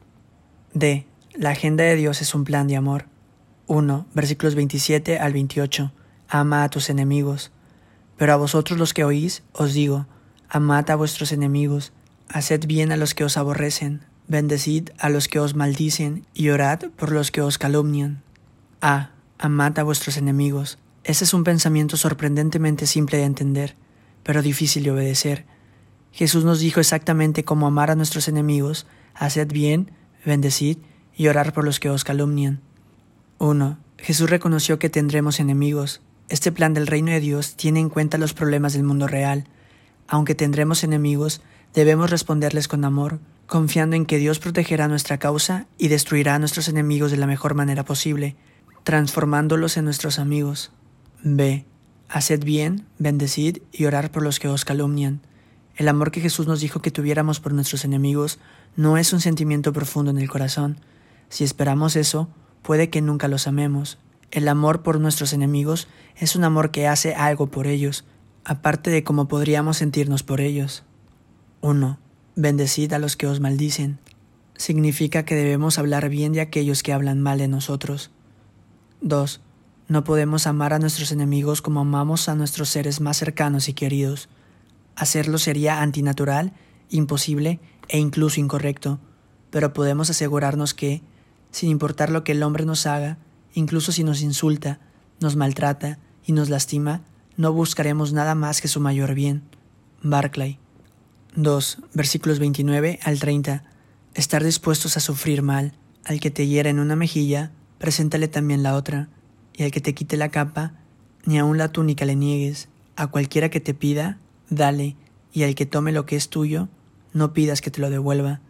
La agenda de Dios es un plan de amor. 1. Versículos 27 al 28. Ama a tus enemigos. Pero a vosotros los que oís, os digo, amad a vuestros enemigos, haced bien a los que os aborrecen, bendecid a los que os maldicen y orad por los que os calumnian. Amad a vuestros enemigos. Ese es un pensamiento sorprendentemente simple de entender, pero difícil de obedecer. Jesús nos dijo exactamente cómo amar a nuestros enemigos, haced bien, bendecid y orar por los que os calumnian. 1. Jesús reconoció que tendremos enemigos. Este plan del reino de Dios tiene en cuenta los problemas del mundo real. Aunque tendremos enemigos, debemos responderles con amor, confiando en que Dios protegerá nuestra causa y destruirá a nuestros enemigos de la mejor manera posible, transformándolos en nuestros amigos. Haced bien, bendecid y orar por los que os calumnian. El amor que Jesús nos dijo que tuviéramos por nuestros enemigos no es un sentimiento profundo en el corazón. Si esperamos eso, puede que nunca los amemos. El amor por nuestros enemigos es un amor que hace algo por ellos, aparte de cómo podríamos sentirnos por ellos. 1. Bendecid a los que os maldicen. Significa que debemos hablar bien de aquellos que hablan mal de nosotros. 2. No podemos amar a nuestros enemigos como amamos a nuestros seres más cercanos y queridos. Hacerlo sería antinatural, imposible e incluso incorrecto, pero podemos asegurarnos que, sin importar lo que el hombre nos haga, incluso si nos insulta, nos maltrata y nos lastima, no buscaremos nada más que su mayor bien. Barclay. 2. Versículos 29 al 30. Estar dispuestos a sufrir mal. Al que te hiera en una mejilla, preséntale también la otra, y al que te quite la capa, ni aun la túnica le niegues. A cualquiera que te pida, dale, y al que tome lo que es tuyo, no pidas que te lo devuelva.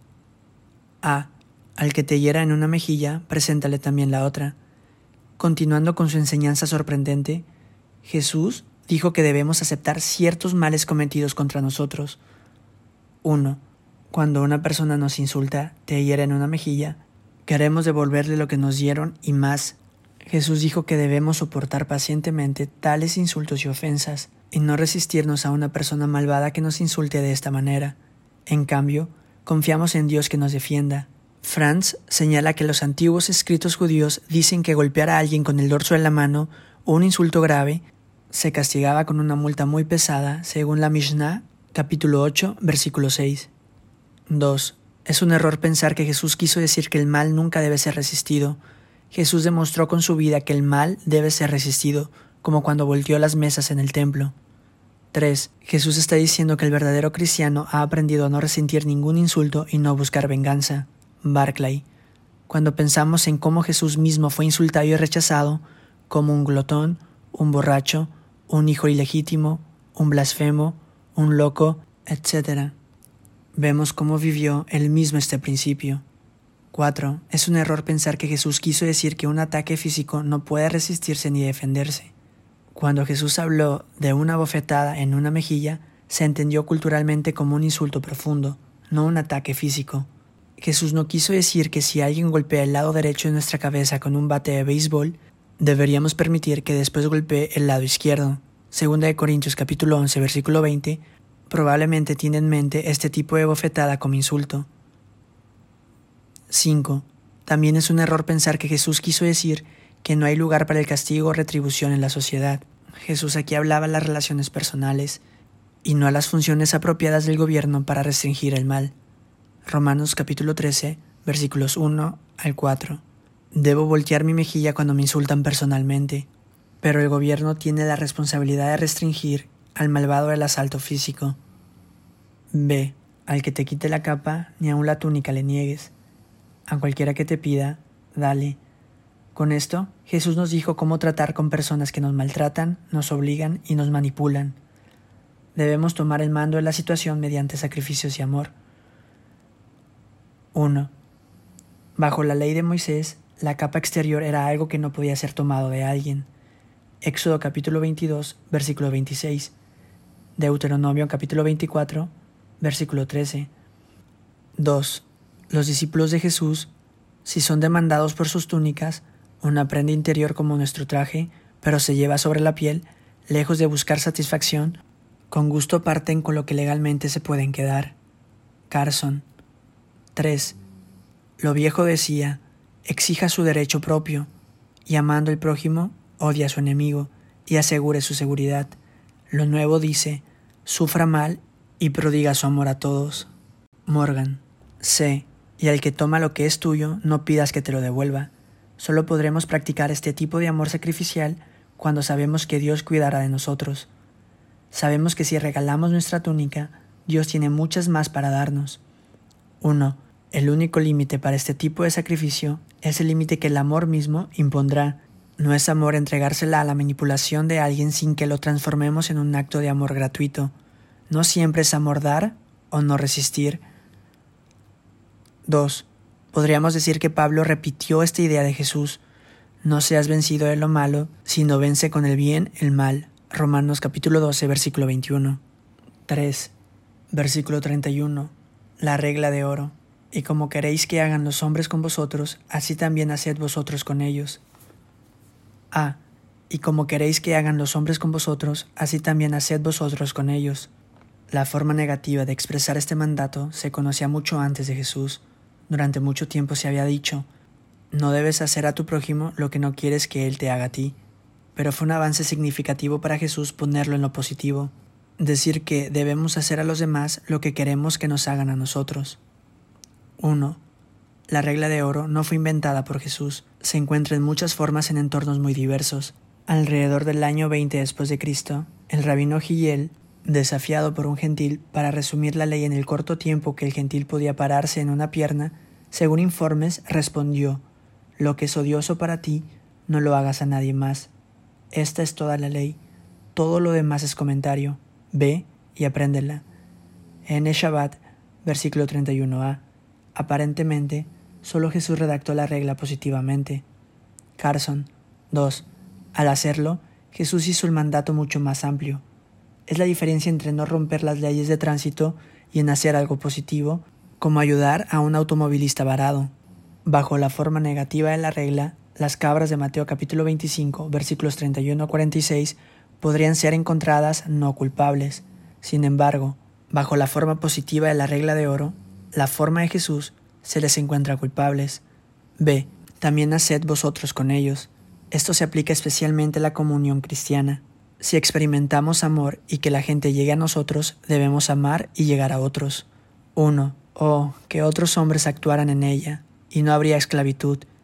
Al que te hiera en una mejilla, preséntale también la otra. Continuando con su enseñanza sorprendente, Jesús dijo que debemos aceptar ciertos males cometidos contra nosotros. 1. Cuando una persona nos insulta, te hiere en una mejilla, queremos devolverle lo que nos dieron y más. Jesús dijo que debemos soportar pacientemente tales insultos y ofensas, y no resistirnos a una persona malvada que nos insulte de esta manera. En cambio, confiamos en Dios que nos defienda. Franz señala que los antiguos escritos judíos dicen que golpear a alguien con el dorso de la mano o un insulto grave se castigaba con una multa muy pesada, según la Mishnah, capítulo 8, versículo 6. 2. Es un error pensar que Jesús quiso decir que el mal nunca debe ser resistido. Jesús demostró con su vida que el mal debe ser resistido, como cuando volteó las mesas en el templo. 3. Jesús está diciendo que el verdadero cristiano ha aprendido a no resentir ningún insulto y no a buscar venganza. Barclay. Cuando pensamos en cómo Jesús mismo fue insultado y rechazado, como un glotón, un borracho, un hijo ilegítimo, un blasfemo, un loco, etc., vemos cómo vivió él mismo este principio. 4. Es un error pensar que Jesús quiso decir que un ataque físico no puede resistirse ni defenderse. Cuando Jesús habló de una bofetada en una mejilla, se entendió culturalmente como un insulto profundo, no un ataque físico. Jesús no quiso decir que si alguien golpea el lado derecho de nuestra cabeza con un bate de béisbol, deberíamos permitir que después golpee el lado izquierdo. 2 Corintios capítulo 11, versículo 20, probablemente tiene en mente este tipo de bofetada como insulto. 5. También es un error pensar que Jesús quiso decir que no hay lugar para el castigo o retribución en la sociedad. Jesús aquí hablaba de las relaciones personales y no a las funciones apropiadas del gobierno para restringir el mal. Romanos capítulo 13, versículos 1 al 4. Debo voltear mi mejilla cuando me insultan personalmente, pero el gobierno tiene la responsabilidad de restringir al malvado del asalto físico. B. Al que te quite la capa, ni aun la túnica le niegues. A cualquiera que te pida, dale. Con esto, Jesús nos dijo cómo tratar con personas que nos maltratan, nos obligan y nos manipulan. Debemos tomar el mando de la situación mediante sacrificios y amor. 1. Bajo la ley de Moisés, la capa exterior era algo que no podía ser tomado de alguien. Éxodo capítulo 22, versículo 26. Deuteronomio capítulo 24, versículo 13. 2. Los discípulos de Jesús, si son demandados por sus túnicas, una prenda interior como nuestro traje, pero se lleva sobre la piel, lejos de buscar satisfacción, con gusto parten con lo que legalmente se pueden quedar. Carson. 3. Lo viejo decía, exija su derecho propio, y amando al prójimo, odia a su enemigo, y asegure su seguridad. Lo nuevo dice, sufra mal y prodiga su amor a todos. Morgan. C. Y al que toma lo que es tuyo, no pidas que te lo devuelva. Solo podremos practicar este tipo de amor sacrificial cuando sabemos que Dios cuidará de nosotros. Sabemos que si regalamos nuestra túnica, Dios tiene muchas más para darnos. 1. El único límite para este tipo de sacrificio es el límite que el amor mismo impondrá. No es amor entregársela a la manipulación de alguien sin que lo transformemos en un acto de amor gratuito. No siempre es amor dar o no resistir. 2. Podríamos decir que Pablo repitió esta idea de Jesús. No seas vencido de lo malo, sino vence con el bien el mal. Romanos capítulo 12, versículo 21. 3. Versículo 31. La regla de oro. Y como queréis que hagan los hombres con vosotros, así también haced vosotros con ellos. A. Y como queréis que hagan los hombres con vosotros, así también haced vosotros con ellos. La forma negativa de expresar este mandato se conocía mucho antes de Jesús. Durante mucho tiempo se había dicho, no debes hacer a tu prójimo lo que no quieres que él te haga a ti. Pero fue un avance significativo para Jesús ponerlo en lo positivo, decir que debemos hacer a los demás lo que queremos que nos hagan a nosotros. 1. La regla de oro no fue inventada por Jesús, se encuentra en muchas formas en entornos muy diversos. Alrededor del año 20 después de Cristo, el rabino Hillel, desafiado por un gentil para resumir la ley en el corto tiempo que el gentil podía pararse en una pierna, según informes, respondió, lo que es odioso para ti, no lo hagas a nadie más. Esta es toda la ley, todo lo demás es comentario. Ve y apréndela. En el Shabbat, versículo 31a. Aparentemente, solo Jesús redactó la regla positivamente. Carson. 2. Al hacerlo, Jesús hizo el mandato mucho más amplio. Es la diferencia entre no romper las leyes de tránsito y en hacer algo positivo, como ayudar a un automovilista varado. Bajo la forma negativa de la regla, las cabras de Mateo capítulo 25, versículos 31 a 46, podrían ser encontradas no culpables. Sin embargo, bajo la forma positiva de la regla de oro, la forma de Jesús, se les encuentra culpables. B. También haced vosotros con ellos. Esto se aplica especialmente a la comunión cristiana. Si experimentamos amor y que la gente llegue a nosotros, debemos amar y llegar a otros. 1. Que otros hombres actuaran en ella, y no habría esclavitud,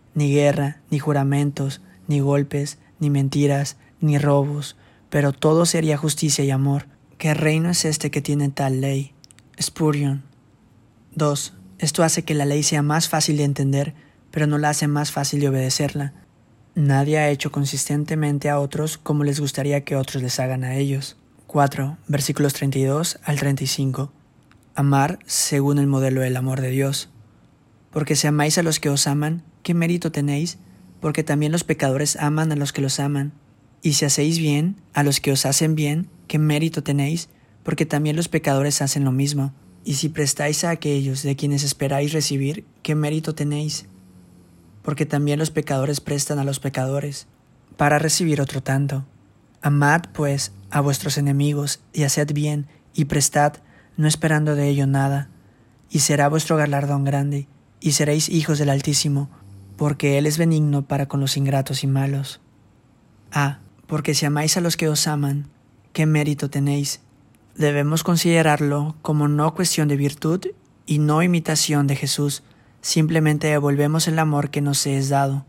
ni guerra, ni juramentos, ni golpes, ni mentiras, ni robos, pero todo sería justicia y amor. ¿Qué reino es este que tiene tal ley? Spurgeon. 2. Esto hace que la ley sea más fácil de entender, pero no la hace más fácil de obedecerla. Nadie ha hecho consistentemente a otros como les gustaría que otros les hagan a ellos. 4. Versículos 32 al 35. Amar según el modelo del amor de Dios. Porque si amáis a los que os aman, ¿qué mérito tenéis? Porque también los pecadores aman a los que los aman. Y si hacéis bien a los que os hacen bien, ¿qué mérito tenéis? Porque también los pecadores hacen lo mismo. Y si prestáis a aquellos de quienes esperáis recibir, ¿qué mérito tenéis? Porque también los pecadores prestan a los pecadores, para recibir otro tanto. Amad, pues, a vuestros enemigos, y haced bien, y prestad, no esperando de ello nada. Y será vuestro galardón grande, y seréis hijos del Altísimo, porque Él es benigno para con los ingratos y malos. Porque si amáis a los que os aman, ¿qué mérito tenéis? Debemos considerarlo como no cuestión de virtud y no imitación de Jesús, simplemente devolvemos el amor que nos es dado.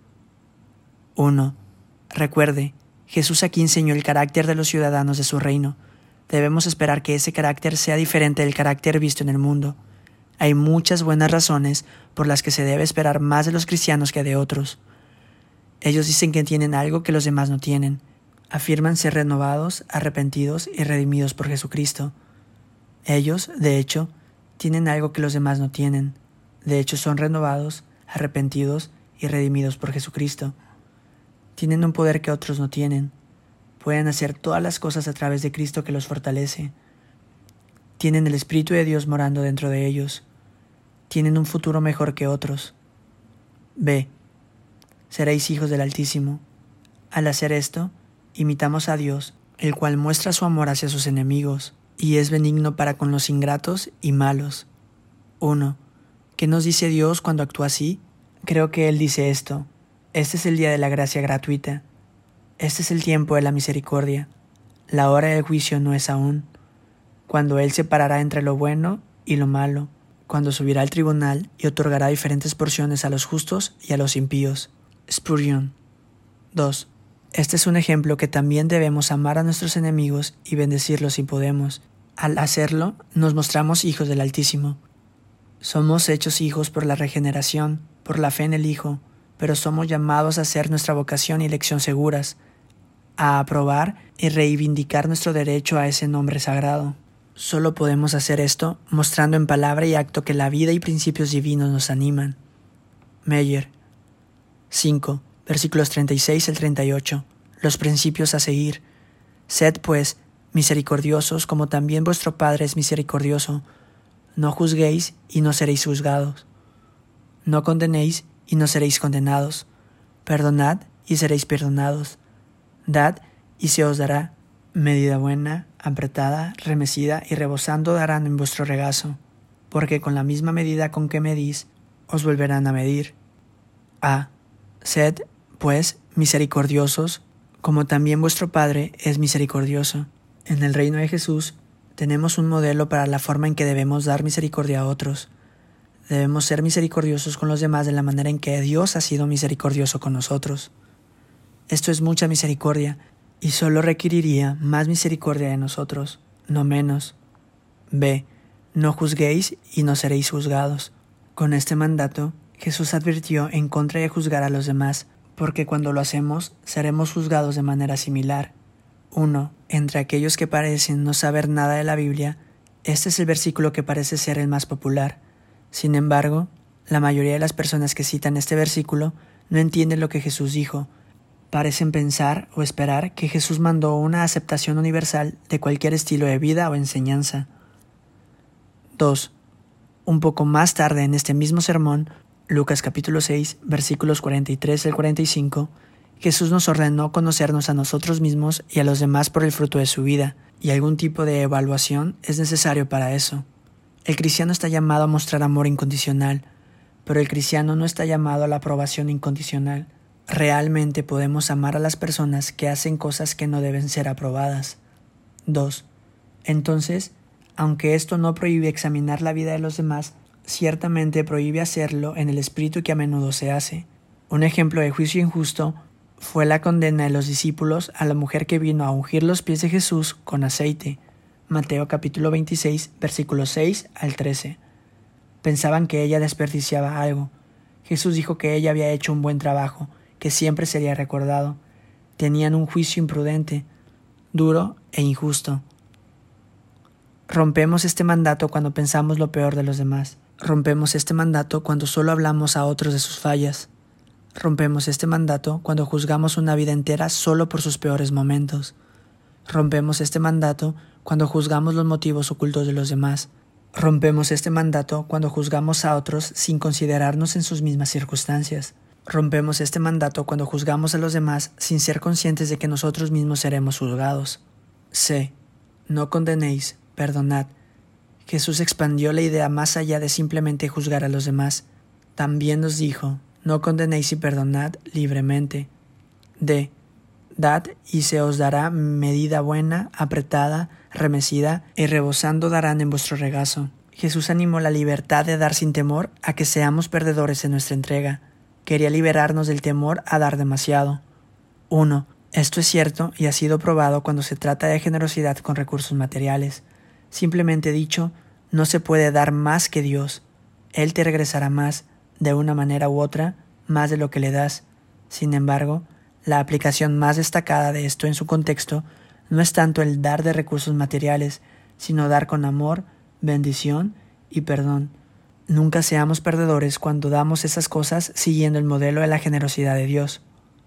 1. Recuerde, Jesús aquí enseñó el carácter de los ciudadanos de su reino. Debemos esperar que ese carácter sea diferente del carácter visto en el mundo. Hay muchas buenas razones por las que se debe esperar más de los cristianos que de otros. Ellos dicen que tienen algo que los demás no tienen. Afirman ser renovados, arrepentidos y redimidos por Jesucristo. Ellos, de hecho, tienen algo que los demás no tienen. De hecho, son renovados, arrepentidos y redimidos por Jesucristo. Tienen un poder que otros no tienen. Pueden hacer todas las cosas a través de Cristo que los fortalece. Tienen el Espíritu de Dios morando dentro de ellos. Tienen un futuro mejor que otros. B. Seréis hijos del Altísimo. Al hacer esto, imitamos a Dios, el cual muestra su amor hacia sus enemigos, y es benigno para con los ingratos y malos. 1. ¿Qué nos dice Dios cuando actúa así? Creo que Él dice esto: este es el día de la gracia gratuita. Este es el tiempo de la misericordia. La hora del juicio no es aún. Cuando Él separará entre lo bueno y lo malo, cuando subirá al tribunal y otorgará diferentes porciones a los justos y a los impíos. Spurgeon. 2. Este es un ejemplo que también debemos amar a nuestros enemigos y bendecirlos si podemos. Al hacerlo, nos mostramos hijos del Altísimo. Somos hechos hijos por la regeneración, por la fe en el Hijo, pero somos llamados a hacer nuestra vocación y elección seguras, a aprobar y reivindicar nuestro derecho a ese nombre sagrado. Solo podemos hacer esto mostrando en palabra y acto que la vida y principios divinos nos animan. Meyer. 5. Versículos 36 al 38. Los principios a seguir. Sed, pues, misericordiosos como también vuestro Padre es misericordioso. No juzguéis y no seréis juzgados. No condenéis y no seréis condenados. Perdonad y seréis perdonados. Dad y se os dará. Medida buena, apretada, remecida y rebosando darán en vuestro regazo. Porque con la misma medida con que medís, os volverán a medir. Sed, pues, misericordiosos, como también vuestro Padre es misericordioso. En el reino de Jesús tenemos un modelo para la forma en que debemos dar misericordia a otros. Debemos ser misericordiosos con los demás de la manera en que Dios ha sido misericordioso con nosotros. Esto es mucha misericordia y solo requeriría más misericordia de nosotros, no menos. B. No juzguéis y no seréis juzgados. Con este mandato, Jesús advirtió en contra de juzgar a los demás, porque cuando lo hacemos, seremos juzgados de manera similar. 1. Entre aquellos que parecen no saber nada de la Biblia, este es el versículo que parece ser el más popular. Sin embargo, la mayoría de las personas que citan este versículo no entienden lo que Jesús dijo. Parecen pensar o esperar que Jesús mandó una aceptación universal de cualquier estilo de vida o enseñanza. 2. Un poco más tarde en este mismo sermón, Lucas capítulo 6, versículos 43 al 45, Jesús nos ordenó conocernos a nosotros mismos y a los demás por el fruto de su vida, y algún tipo de evaluación es necesario para eso. El cristiano está llamado a mostrar amor incondicional, pero el cristiano no está llamado a la aprobación incondicional. Realmente podemos amar a las personas que hacen cosas que no deben ser aprobadas. 2. Entonces, aunque esto no prohíbe examinar la vida de los demás, ciertamente prohíbe hacerlo en el espíritu que a menudo se hace. Un ejemplo de juicio injusto fue la condena de los discípulos a la mujer que vino a ungir los pies de Jesús con aceite. Mateo capítulo 26, versículos 6 al 13. Pensaban que ella desperdiciaba algo. Jesús dijo que ella había hecho un buen trabajo, que siempre sería recordado. Tenían un juicio imprudente, duro e injusto. Rompemos este mandato cuando pensamos lo peor de los demás. Rompemos este mandato cuando solo hablamos a otros de sus fallas. Rompemos este mandato cuando juzgamos una vida entera solo por sus peores momentos. Rompemos este mandato cuando juzgamos los motivos ocultos de los demás. Rompemos este mandato cuando juzgamos a otros sin considerarnos en sus mismas circunstancias. Rompemos este mandato cuando juzgamos a los demás sin ser conscientes de que nosotros mismos seremos juzgados. C. No condenéis, perdonad. Jesús expandió la idea más allá de simplemente juzgar a los demás. También nos dijo: no condenéis y perdonad libremente. D. Dad y se os dará medida buena, apretada, remecida y rebosando darán en vuestro regazo. Jesús animó la libertad de dar sin temor a que seamos perdedores en nuestra entrega. Quería liberarnos del temor a dar demasiado. 1. Esto es cierto y ha sido probado cuando se trata de generosidad con recursos materiales. Simplemente dicho, no se puede dar más que Dios. Él te regresará más, de una manera u otra, más de lo que le das. Sin embargo, la aplicación más destacada de esto en su contexto no es tanto el dar de recursos materiales, sino dar con amor, bendición y perdón. Nunca seamos perdedores cuando damos esas cosas siguiendo el modelo de la generosidad de Dios.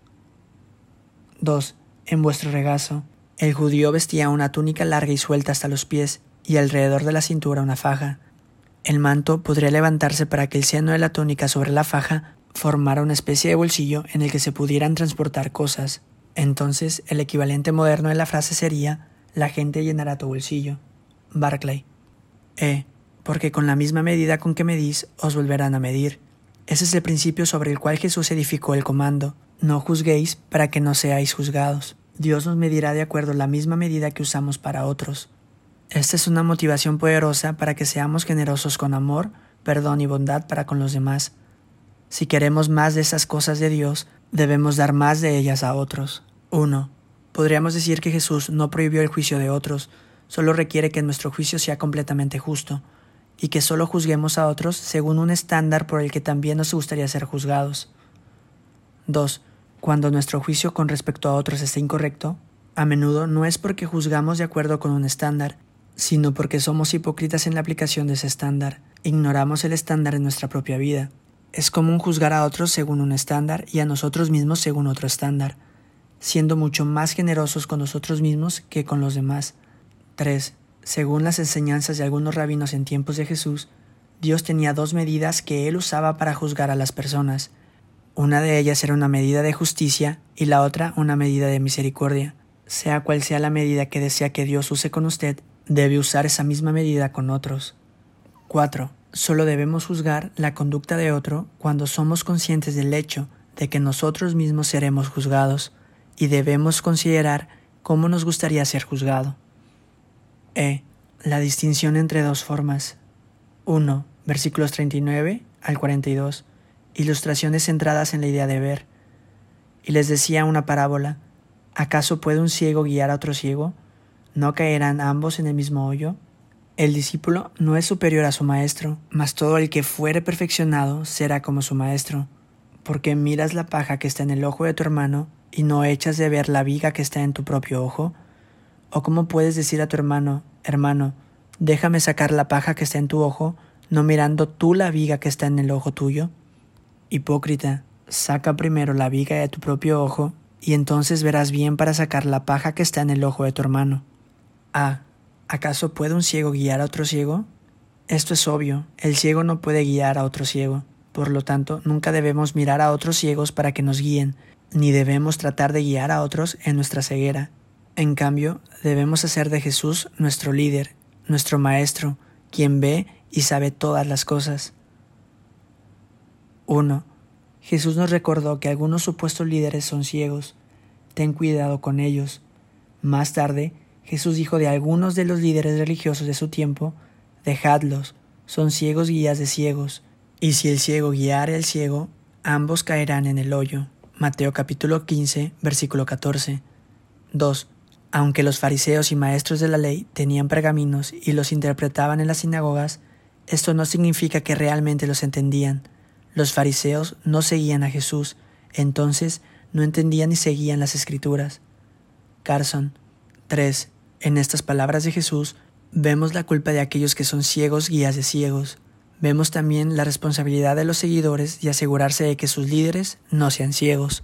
2. En vuestro regazo. El judío vestía una túnica larga y suelta hasta los pies, y alrededor de la cintura una faja. El manto podría levantarse para que el seno de la túnica sobre la faja formara una especie de bolsillo en el que se pudieran transportar cosas. Entonces, el equivalente moderno de la frase sería: la gente llenará tu bolsillo. Barclay. Porque con la misma medida con que medís, os volverán a medir. Ese es el principio sobre el cual Jesús edificó el comando: no juzguéis para que no seáis juzgados. Dios nos medirá de acuerdo a la misma medida que usamos para otros. Esta es una motivación poderosa para que seamos generosos con amor, perdón y bondad para con los demás. Si queremos más de esas cosas de Dios, debemos dar más de ellas a otros. 1. Podríamos decir que Jesús no prohibió el juicio de otros, solo requiere que nuestro juicio sea completamente justo, y que solo juzguemos a otros según un estándar por el que también nos gustaría ser juzgados. 2. Cuando nuestro juicio con respecto a otros esté incorrecto, a menudo no es porque juzgamos de acuerdo con un estándar, sino porque somos hipócritas en la aplicación de ese estándar. Ignoramos el estándar en nuestra propia vida. Es común juzgar a otros según un estándar y a nosotros mismos según otro estándar, siendo mucho más generosos con nosotros mismos que con los demás. 3. Según las enseñanzas de algunos rabinos en tiempos de Jesús, Dios tenía 2 medidas que Él usaba para juzgar a las personas. Una de ellas era una medida de justicia y la otra una medida de misericordia. Sea cual sea la medida que desea que Dios use con usted, debe usar esa misma medida con otros. 4. Solo debemos juzgar la conducta de otro cuando somos conscientes del hecho de que nosotros mismos seremos juzgados y debemos considerar cómo nos gustaría ser juzgado. La distinción entre 2 formas. 1. Versículos 39 al 42. Ilustraciones centradas en la idea de ver. Y les decía una parábola: ¿acaso puede un ciego guiar a otro ciego? ¿No caerán ambos en el mismo hoyo? El discípulo no es superior a su maestro, mas todo el que fuere perfeccionado será como su maestro. ¿Por qué miras la paja que está en el ojo de tu hermano y no echas de ver la viga que está en tu propio ojo? ¿O cómo puedes decir a tu hermano: hermano, déjame sacar la paja que está en tu ojo, no mirando tú la viga que está en el ojo tuyo? Hipócrita, saca primero la viga de tu propio ojo, y entonces verás bien para sacar la paja que está en el ojo de tu hermano. ¿Acaso puede un ciego guiar a otro ciego? Esto es obvio, el ciego no puede guiar a otro ciego. Por lo tanto, nunca debemos mirar a otros ciegos para que nos guíen, ni debemos tratar de guiar a otros en nuestra ceguera. En cambio, debemos hacer de Jesús nuestro líder, nuestro maestro, quien ve y sabe todas las cosas. 1. Jesús nos recordó que algunos supuestos líderes son ciegos. Ten cuidado con ellos. Más tarde, Jesús dijo de algunos de los líderes religiosos de su tiempo: dejadlos, son ciegos guías de ciegos. Y si el ciego guiare al ciego, ambos caerán en el hoyo. Mateo capítulo 15, versículo 14. 2. Aunque los fariseos y maestros de la ley tenían pergaminos y los interpretaban en las sinagogas, esto no significa que realmente los entendían. Los fariseos no seguían a Jesús, entonces no entendían ni seguían las Escrituras. Carson. 3. En estas palabras de Jesús, vemos la culpa de aquellos que son ciegos, guías de ciegos. Vemos también la responsabilidad de los seguidores de asegurarse de que sus líderes no sean ciegos.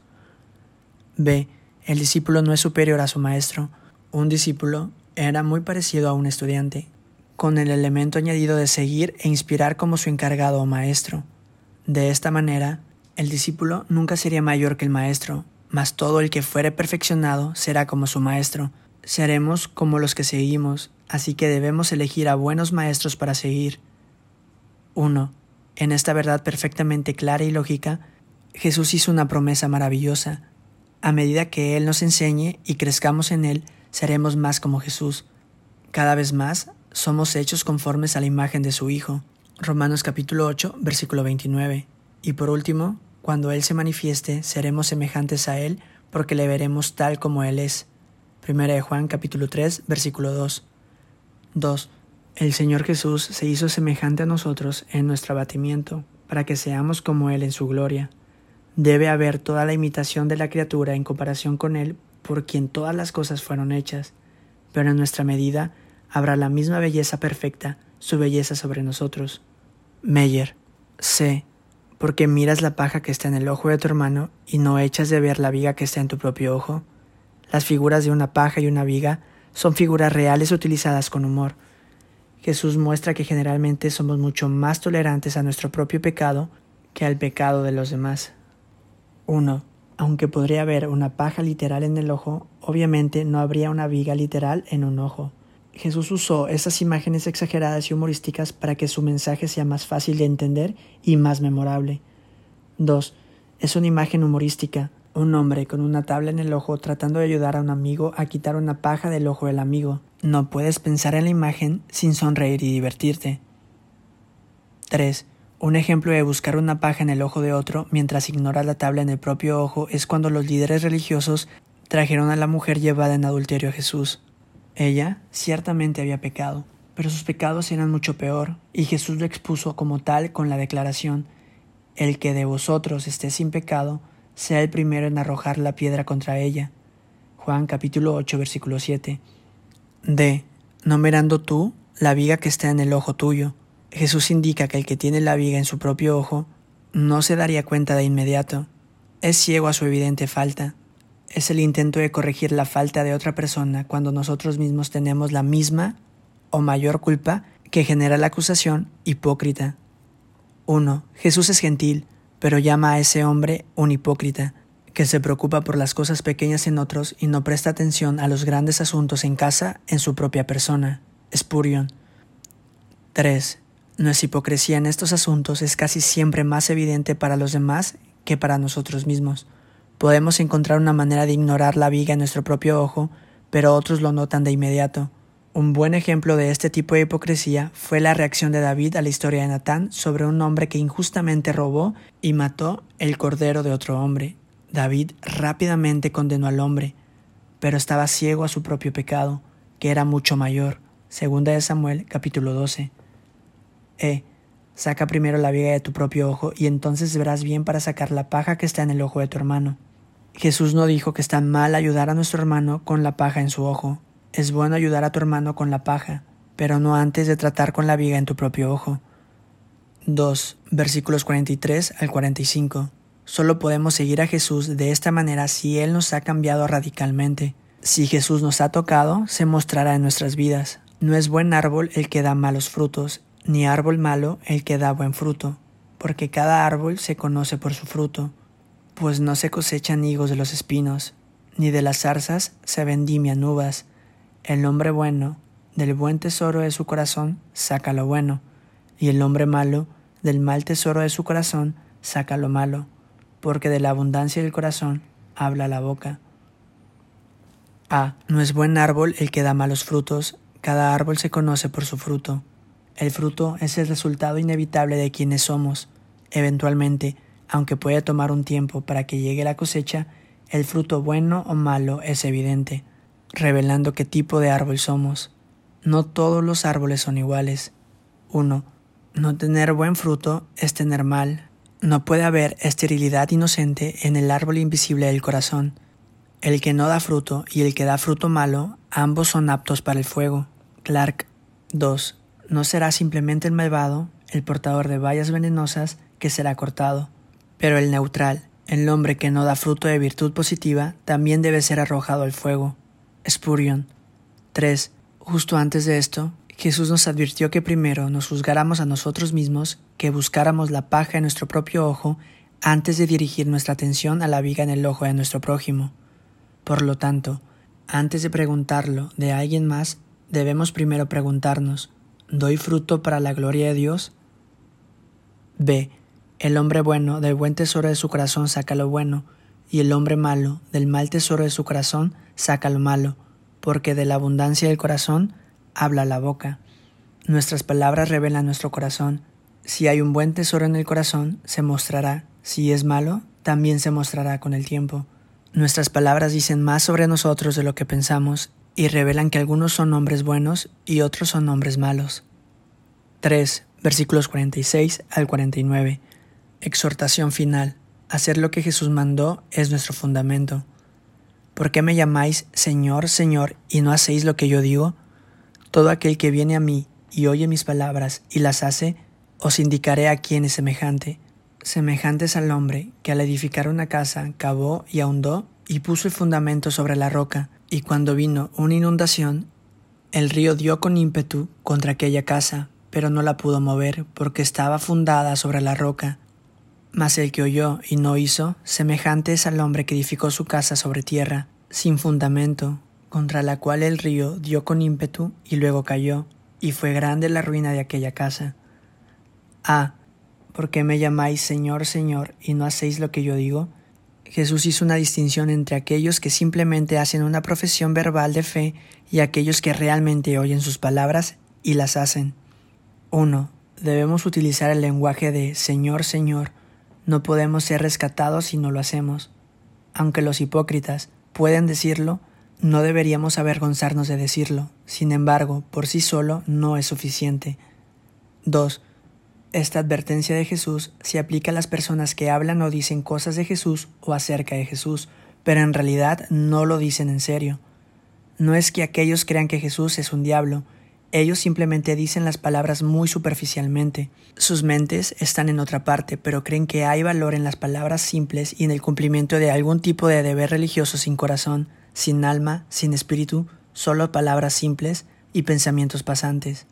B. El discípulo no es superior a su maestro. Un discípulo era muy parecido a un estudiante, con el elemento añadido de seguir e inspirar como su encargado o maestro. De esta manera, el discípulo nunca sería mayor que el maestro, mas todo el que fuere perfeccionado será como su maestro. Seremos como los que seguimos, así que debemos elegir a buenos maestros para seguir. 1. En esta verdad perfectamente clara y lógica, Jesús hizo una promesa maravillosa. A medida que Él nos enseñe y crezcamos en Él, seremos más como Jesús. Cada vez más, somos hechos conformes a la imagen de su Hijo. Romanos capítulo 8, versículo 29. Y por último, cuando Él se manifieste, seremos semejantes a Él porque le veremos tal como Él es. 1 Juan capítulo 3, versículo 2. 2. El Señor Jesús se hizo semejante a nosotros en nuestro abatimiento, para que seamos como Él en su gloria. Debe haber toda la imitación de la criatura en comparación con Él, por quien todas las cosas fueron hechas, pero en nuestra medida habrá la misma belleza perfecta, su belleza sobre nosotros. Meyer. C. Porque miras la paja que está en el ojo de tu hermano y no echas de ver la viga que está en tu propio ojo. Las figuras de una paja y una viga son figuras reales utilizadas con humor. Jesús muestra que generalmente somos mucho más tolerantes a nuestro propio pecado que al pecado de los demás. 1. Aunque podría haber una paja literal en el ojo, obviamente no habría una viga literal en un ojo. Jesús usó esas imágenes exageradas y humorísticas para que su mensaje sea más fácil de entender y más memorable. 2. Es una imagen humorística. Un hombre con una tabla en el ojo tratando de ayudar a un amigo a quitar una paja del ojo del amigo. No puedes pensar en la imagen sin sonreír y divertirte. 3. Un ejemplo de buscar una paja en el ojo de otro mientras ignoras la tabla en el propio ojo es cuando los líderes religiosos trajeron a la mujer llevada en adulterio a Jesús. Ella ciertamente había pecado, pero sus pecados eran mucho peor, y Jesús lo expuso como tal con la declaración: el que de vosotros esté sin pecado, sea el primero en arrojar la piedra contra ella. Juan capítulo 8, versículo 7. D. No mirando tú la viga que está en el ojo tuyo. Jesús indica que el que tiene la viga en su propio ojo no se daría cuenta de inmediato. Es ciego a su evidente falta. Es el intento de corregir la falta de otra persona cuando nosotros mismos tenemos la misma o mayor culpa que genera la acusación hipócrita. 1. Jesús es gentil, pero llama a ese hombre un hipócrita, que se preocupa por las cosas pequeñas en otros y no presta atención a los grandes asuntos en casa en su propia persona. Spurgeon. 3. Nuestra hipocresía en estos asuntos es casi siempre más evidente para los demás que para nosotros mismos. Podemos encontrar una manera de ignorar la viga en nuestro propio ojo, pero otros lo notan de inmediato. Un buen ejemplo de este tipo de hipocresía fue la reacción de David a la historia de Natán sobre un hombre que injustamente robó y mató el cordero de otro hombre. David rápidamente condenó al hombre, pero estaba ciego a su propio pecado, que era mucho mayor. 2 Samuel, capítulo 12. Saca primero la viga de tu propio ojo y entonces verás bien para sacar la paja que está en el ojo de tu hermano. Jesús no dijo que está mal ayudar a nuestro hermano con la paja en su ojo. Es bueno ayudar a tu hermano con la paja, pero no antes de tratar con la viga en tu propio ojo. 2. Versículos 43 al 45. Solo podemos seguir a Jesús de esta manera si Él nos ha cambiado radicalmente. Si Jesús nos ha tocado, se mostrará en nuestras vidas. No es buen árbol el que da malos frutos, ni árbol malo el que da buen fruto, porque cada árbol se conoce por su fruto. Pues no se cosechan higos de los espinos, ni de las zarzas se vendimian uvas. El hombre bueno, del buen tesoro de su corazón, saca lo bueno, y el hombre malo, del mal tesoro de su corazón, saca lo malo, porque de la abundancia del corazón habla la boca. No es buen árbol el que da malos frutos, cada árbol se conoce por su fruto. El fruto es el resultado inevitable de quienes somos. Eventualmente, aunque puede tomar un tiempo para que llegue la cosecha, el fruto bueno o malo es evidente, revelando qué tipo de árbol somos. No todos los árboles son iguales. 1. No tener buen fruto es tener mal. No puede haber esterilidad inocente en el árbol invisible del corazón. El que no da fruto y el que da fruto malo, ambos son aptos para el fuego. Clark. 2. No será simplemente el malvado, el portador de bayas venenosas, que será cortado, pero el neutral, el hombre que no da fruto de virtud positiva, también debe ser arrojado al fuego. Spurgeon. 3. Justo antes de esto, Jesús nos advirtió que primero nos juzgáramos a nosotros mismos, que buscáramos la paja en nuestro propio ojo, antes de dirigir nuestra atención a la viga en el ojo de nuestro prójimo. Por lo tanto, antes de preguntarlo de alguien más, debemos primero preguntarnos, ¿doy fruto para la gloria de Dios? B. El hombre bueno del buen tesoro de su corazón saca lo bueno, y el hombre malo del mal tesoro de su corazón saca lo malo, porque de la abundancia del corazón habla la boca. Nuestras palabras revelan nuestro corazón. Si hay un buen tesoro en el corazón, se mostrará. Si es malo, también se mostrará con el tiempo. Nuestras palabras dicen más sobre nosotros de lo que pensamos y revelan que algunos son hombres buenos y otros son hombres malos. 3. Versículos 46 al 49. Exhortación final. Hacer lo que Jesús mandó es nuestro fundamento. ¿Por qué me llamáis Señor, Señor, y no hacéis lo que yo digo? Todo aquel que viene a mí y oye mis palabras y las hace, os indicaré a quién es semejante. Semejantes al hombre que al edificar una casa cavó y ahondó y puso el fundamento sobre la roca, y cuando vino una inundación, el río dio con ímpetu contra aquella casa, pero no la pudo mover porque estaba fundada sobre la roca. Mas el que oyó y no hizo, semejante es al hombre que edificó su casa sobre tierra, sin fundamento, contra la cual el río dio con ímpetu y luego cayó, y fue grande la ruina de aquella casa. A. ¿Por qué me llamáis Señor, Señor, y no hacéis lo que yo digo? Jesús hizo una distinción entre aquellos que simplemente hacen una profesión verbal de fe y aquellos que realmente oyen sus palabras y las hacen. 1. Debemos utilizar el lenguaje de Señor, Señor. No podemos ser rescatados si no lo hacemos. Aunque los hipócritas pueden decirlo, no deberíamos avergonzarnos de decirlo. Sin embargo, por sí solo no es suficiente. 2. Esta advertencia de Jesús se aplica a las personas que hablan o dicen cosas de Jesús o acerca de Jesús, pero en realidad no lo dicen en serio. No es que aquellos crean que Jesús es un diablo, ellos simplemente dicen las palabras muy superficialmente. Sus mentes están en otra parte, pero creen que hay valor en las palabras simples y en el cumplimiento de algún tipo de deber religioso sin corazón, sin alma, sin espíritu, solo palabras simples y pensamientos pasantes.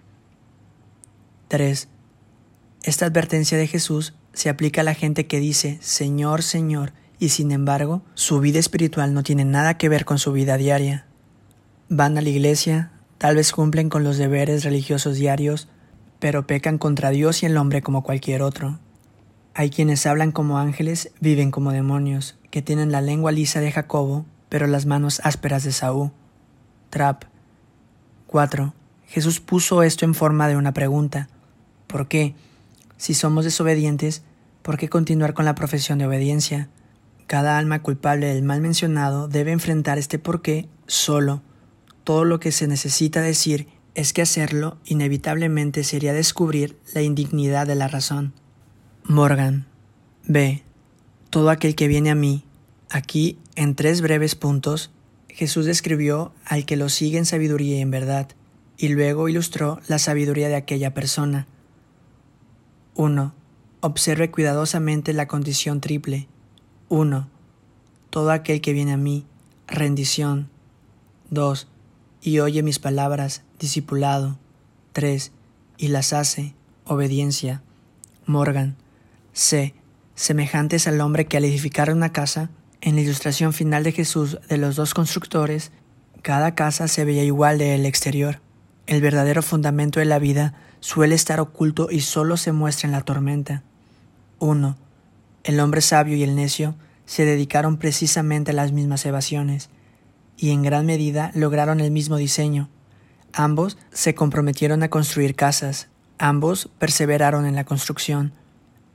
3. Esta advertencia de Jesús se aplica a la gente que dice Señor, Señor, y sin embargo, su vida espiritual no tiene nada que ver con su vida diaria. Van a la iglesia, tal vez cumplen con los deberes religiosos diarios, pero pecan contra Dios y el hombre como cualquier otro. Hay quienes hablan como ángeles, viven como demonios, que tienen la lengua lisa de Jacobo, pero las manos ásperas de Saúl. Trapp. 4. Jesús puso esto en forma de una pregunta. ¿Por qué? Si somos desobedientes, ¿por qué continuar con la profesión de obediencia? Cada alma culpable del mal mencionado debe enfrentar este porqué solo. Todo lo que se necesita decir es que hacerlo inevitablemente sería descubrir la indignidad de la razón. Morgan. B. Todo aquel que viene a mí. Aquí, en 3 breves puntos, Jesús describió al que lo sigue en sabiduría y en verdad, y luego ilustró la sabiduría de aquella persona. 1. Observe cuidadosamente la condición triple. 1. Todo aquel que viene a mí, rendición. 2. Y oye mis palabras, discipulado. 3. Y las hace, obediencia. Morgan. C. Semejantes al hombre que al edificar una casa, en la ilustración final de Jesús de los 2 constructores, cada casa se veía igual del exterior. El verdadero fundamento de la vida suele estar oculto y solo se muestra en la tormenta. 1. El hombre sabio y el necio se dedicaron precisamente a las mismas evasiones, y en gran medida lograron el mismo diseño. Ambos se comprometieron a construir casas, ambos perseveraron en la construcción,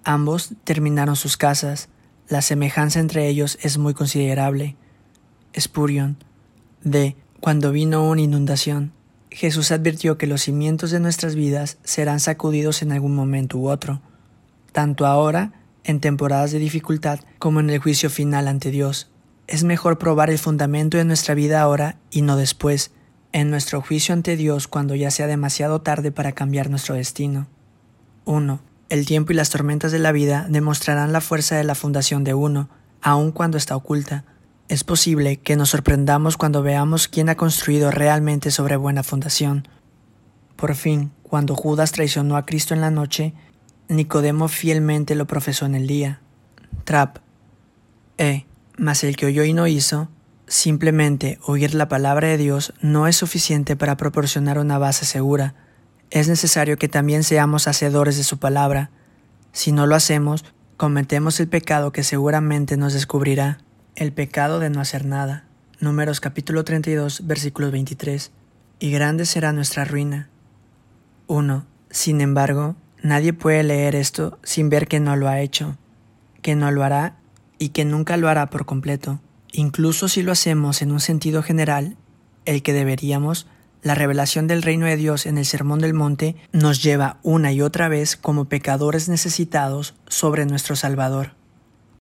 Ambos terminaron sus casas. La semejanza entre ellos es muy considerable. Spurgeon. D. Cuando vino una inundación, Jesús advirtió que los cimientos de nuestras vidas serán sacudidos en algún momento u otro, tanto ahora, en temporadas de dificultad, como en el juicio final ante Dios. Es mejor probar el fundamento de nuestra vida ahora y no después, en nuestro juicio ante Dios cuando ya sea demasiado tarde para cambiar nuestro destino. 1. El tiempo y las tormentas de la vida demostrarán la fuerza de la fundación de uno, aun cuando está oculta. Es posible que nos sorprendamos cuando veamos quién ha construido realmente sobre buena fundación. Por fin, cuando Judas traicionó a Cristo en la noche, Nicodemo fielmente lo profesó en el día. Trapp. Mas el que oyó y no hizo, simplemente oír la palabra de Dios no es suficiente para proporcionar una base segura. Es necesario que también seamos hacedores de su palabra. Si no lo hacemos, cometemos el pecado que seguramente nos descubrirá. El pecado de no hacer nada. Números capítulo 32, versículos 23. Y grande será nuestra ruina. 1. Sin embargo, nadie puede leer esto sin ver que no lo ha hecho, que no lo hará y que nunca lo hará por completo. Incluso si lo hacemos en un sentido general, el que deberíamos, la revelación del reino de Dios en el Sermón del Monte nos lleva una y otra vez como pecadores necesitados sobre nuestro Salvador.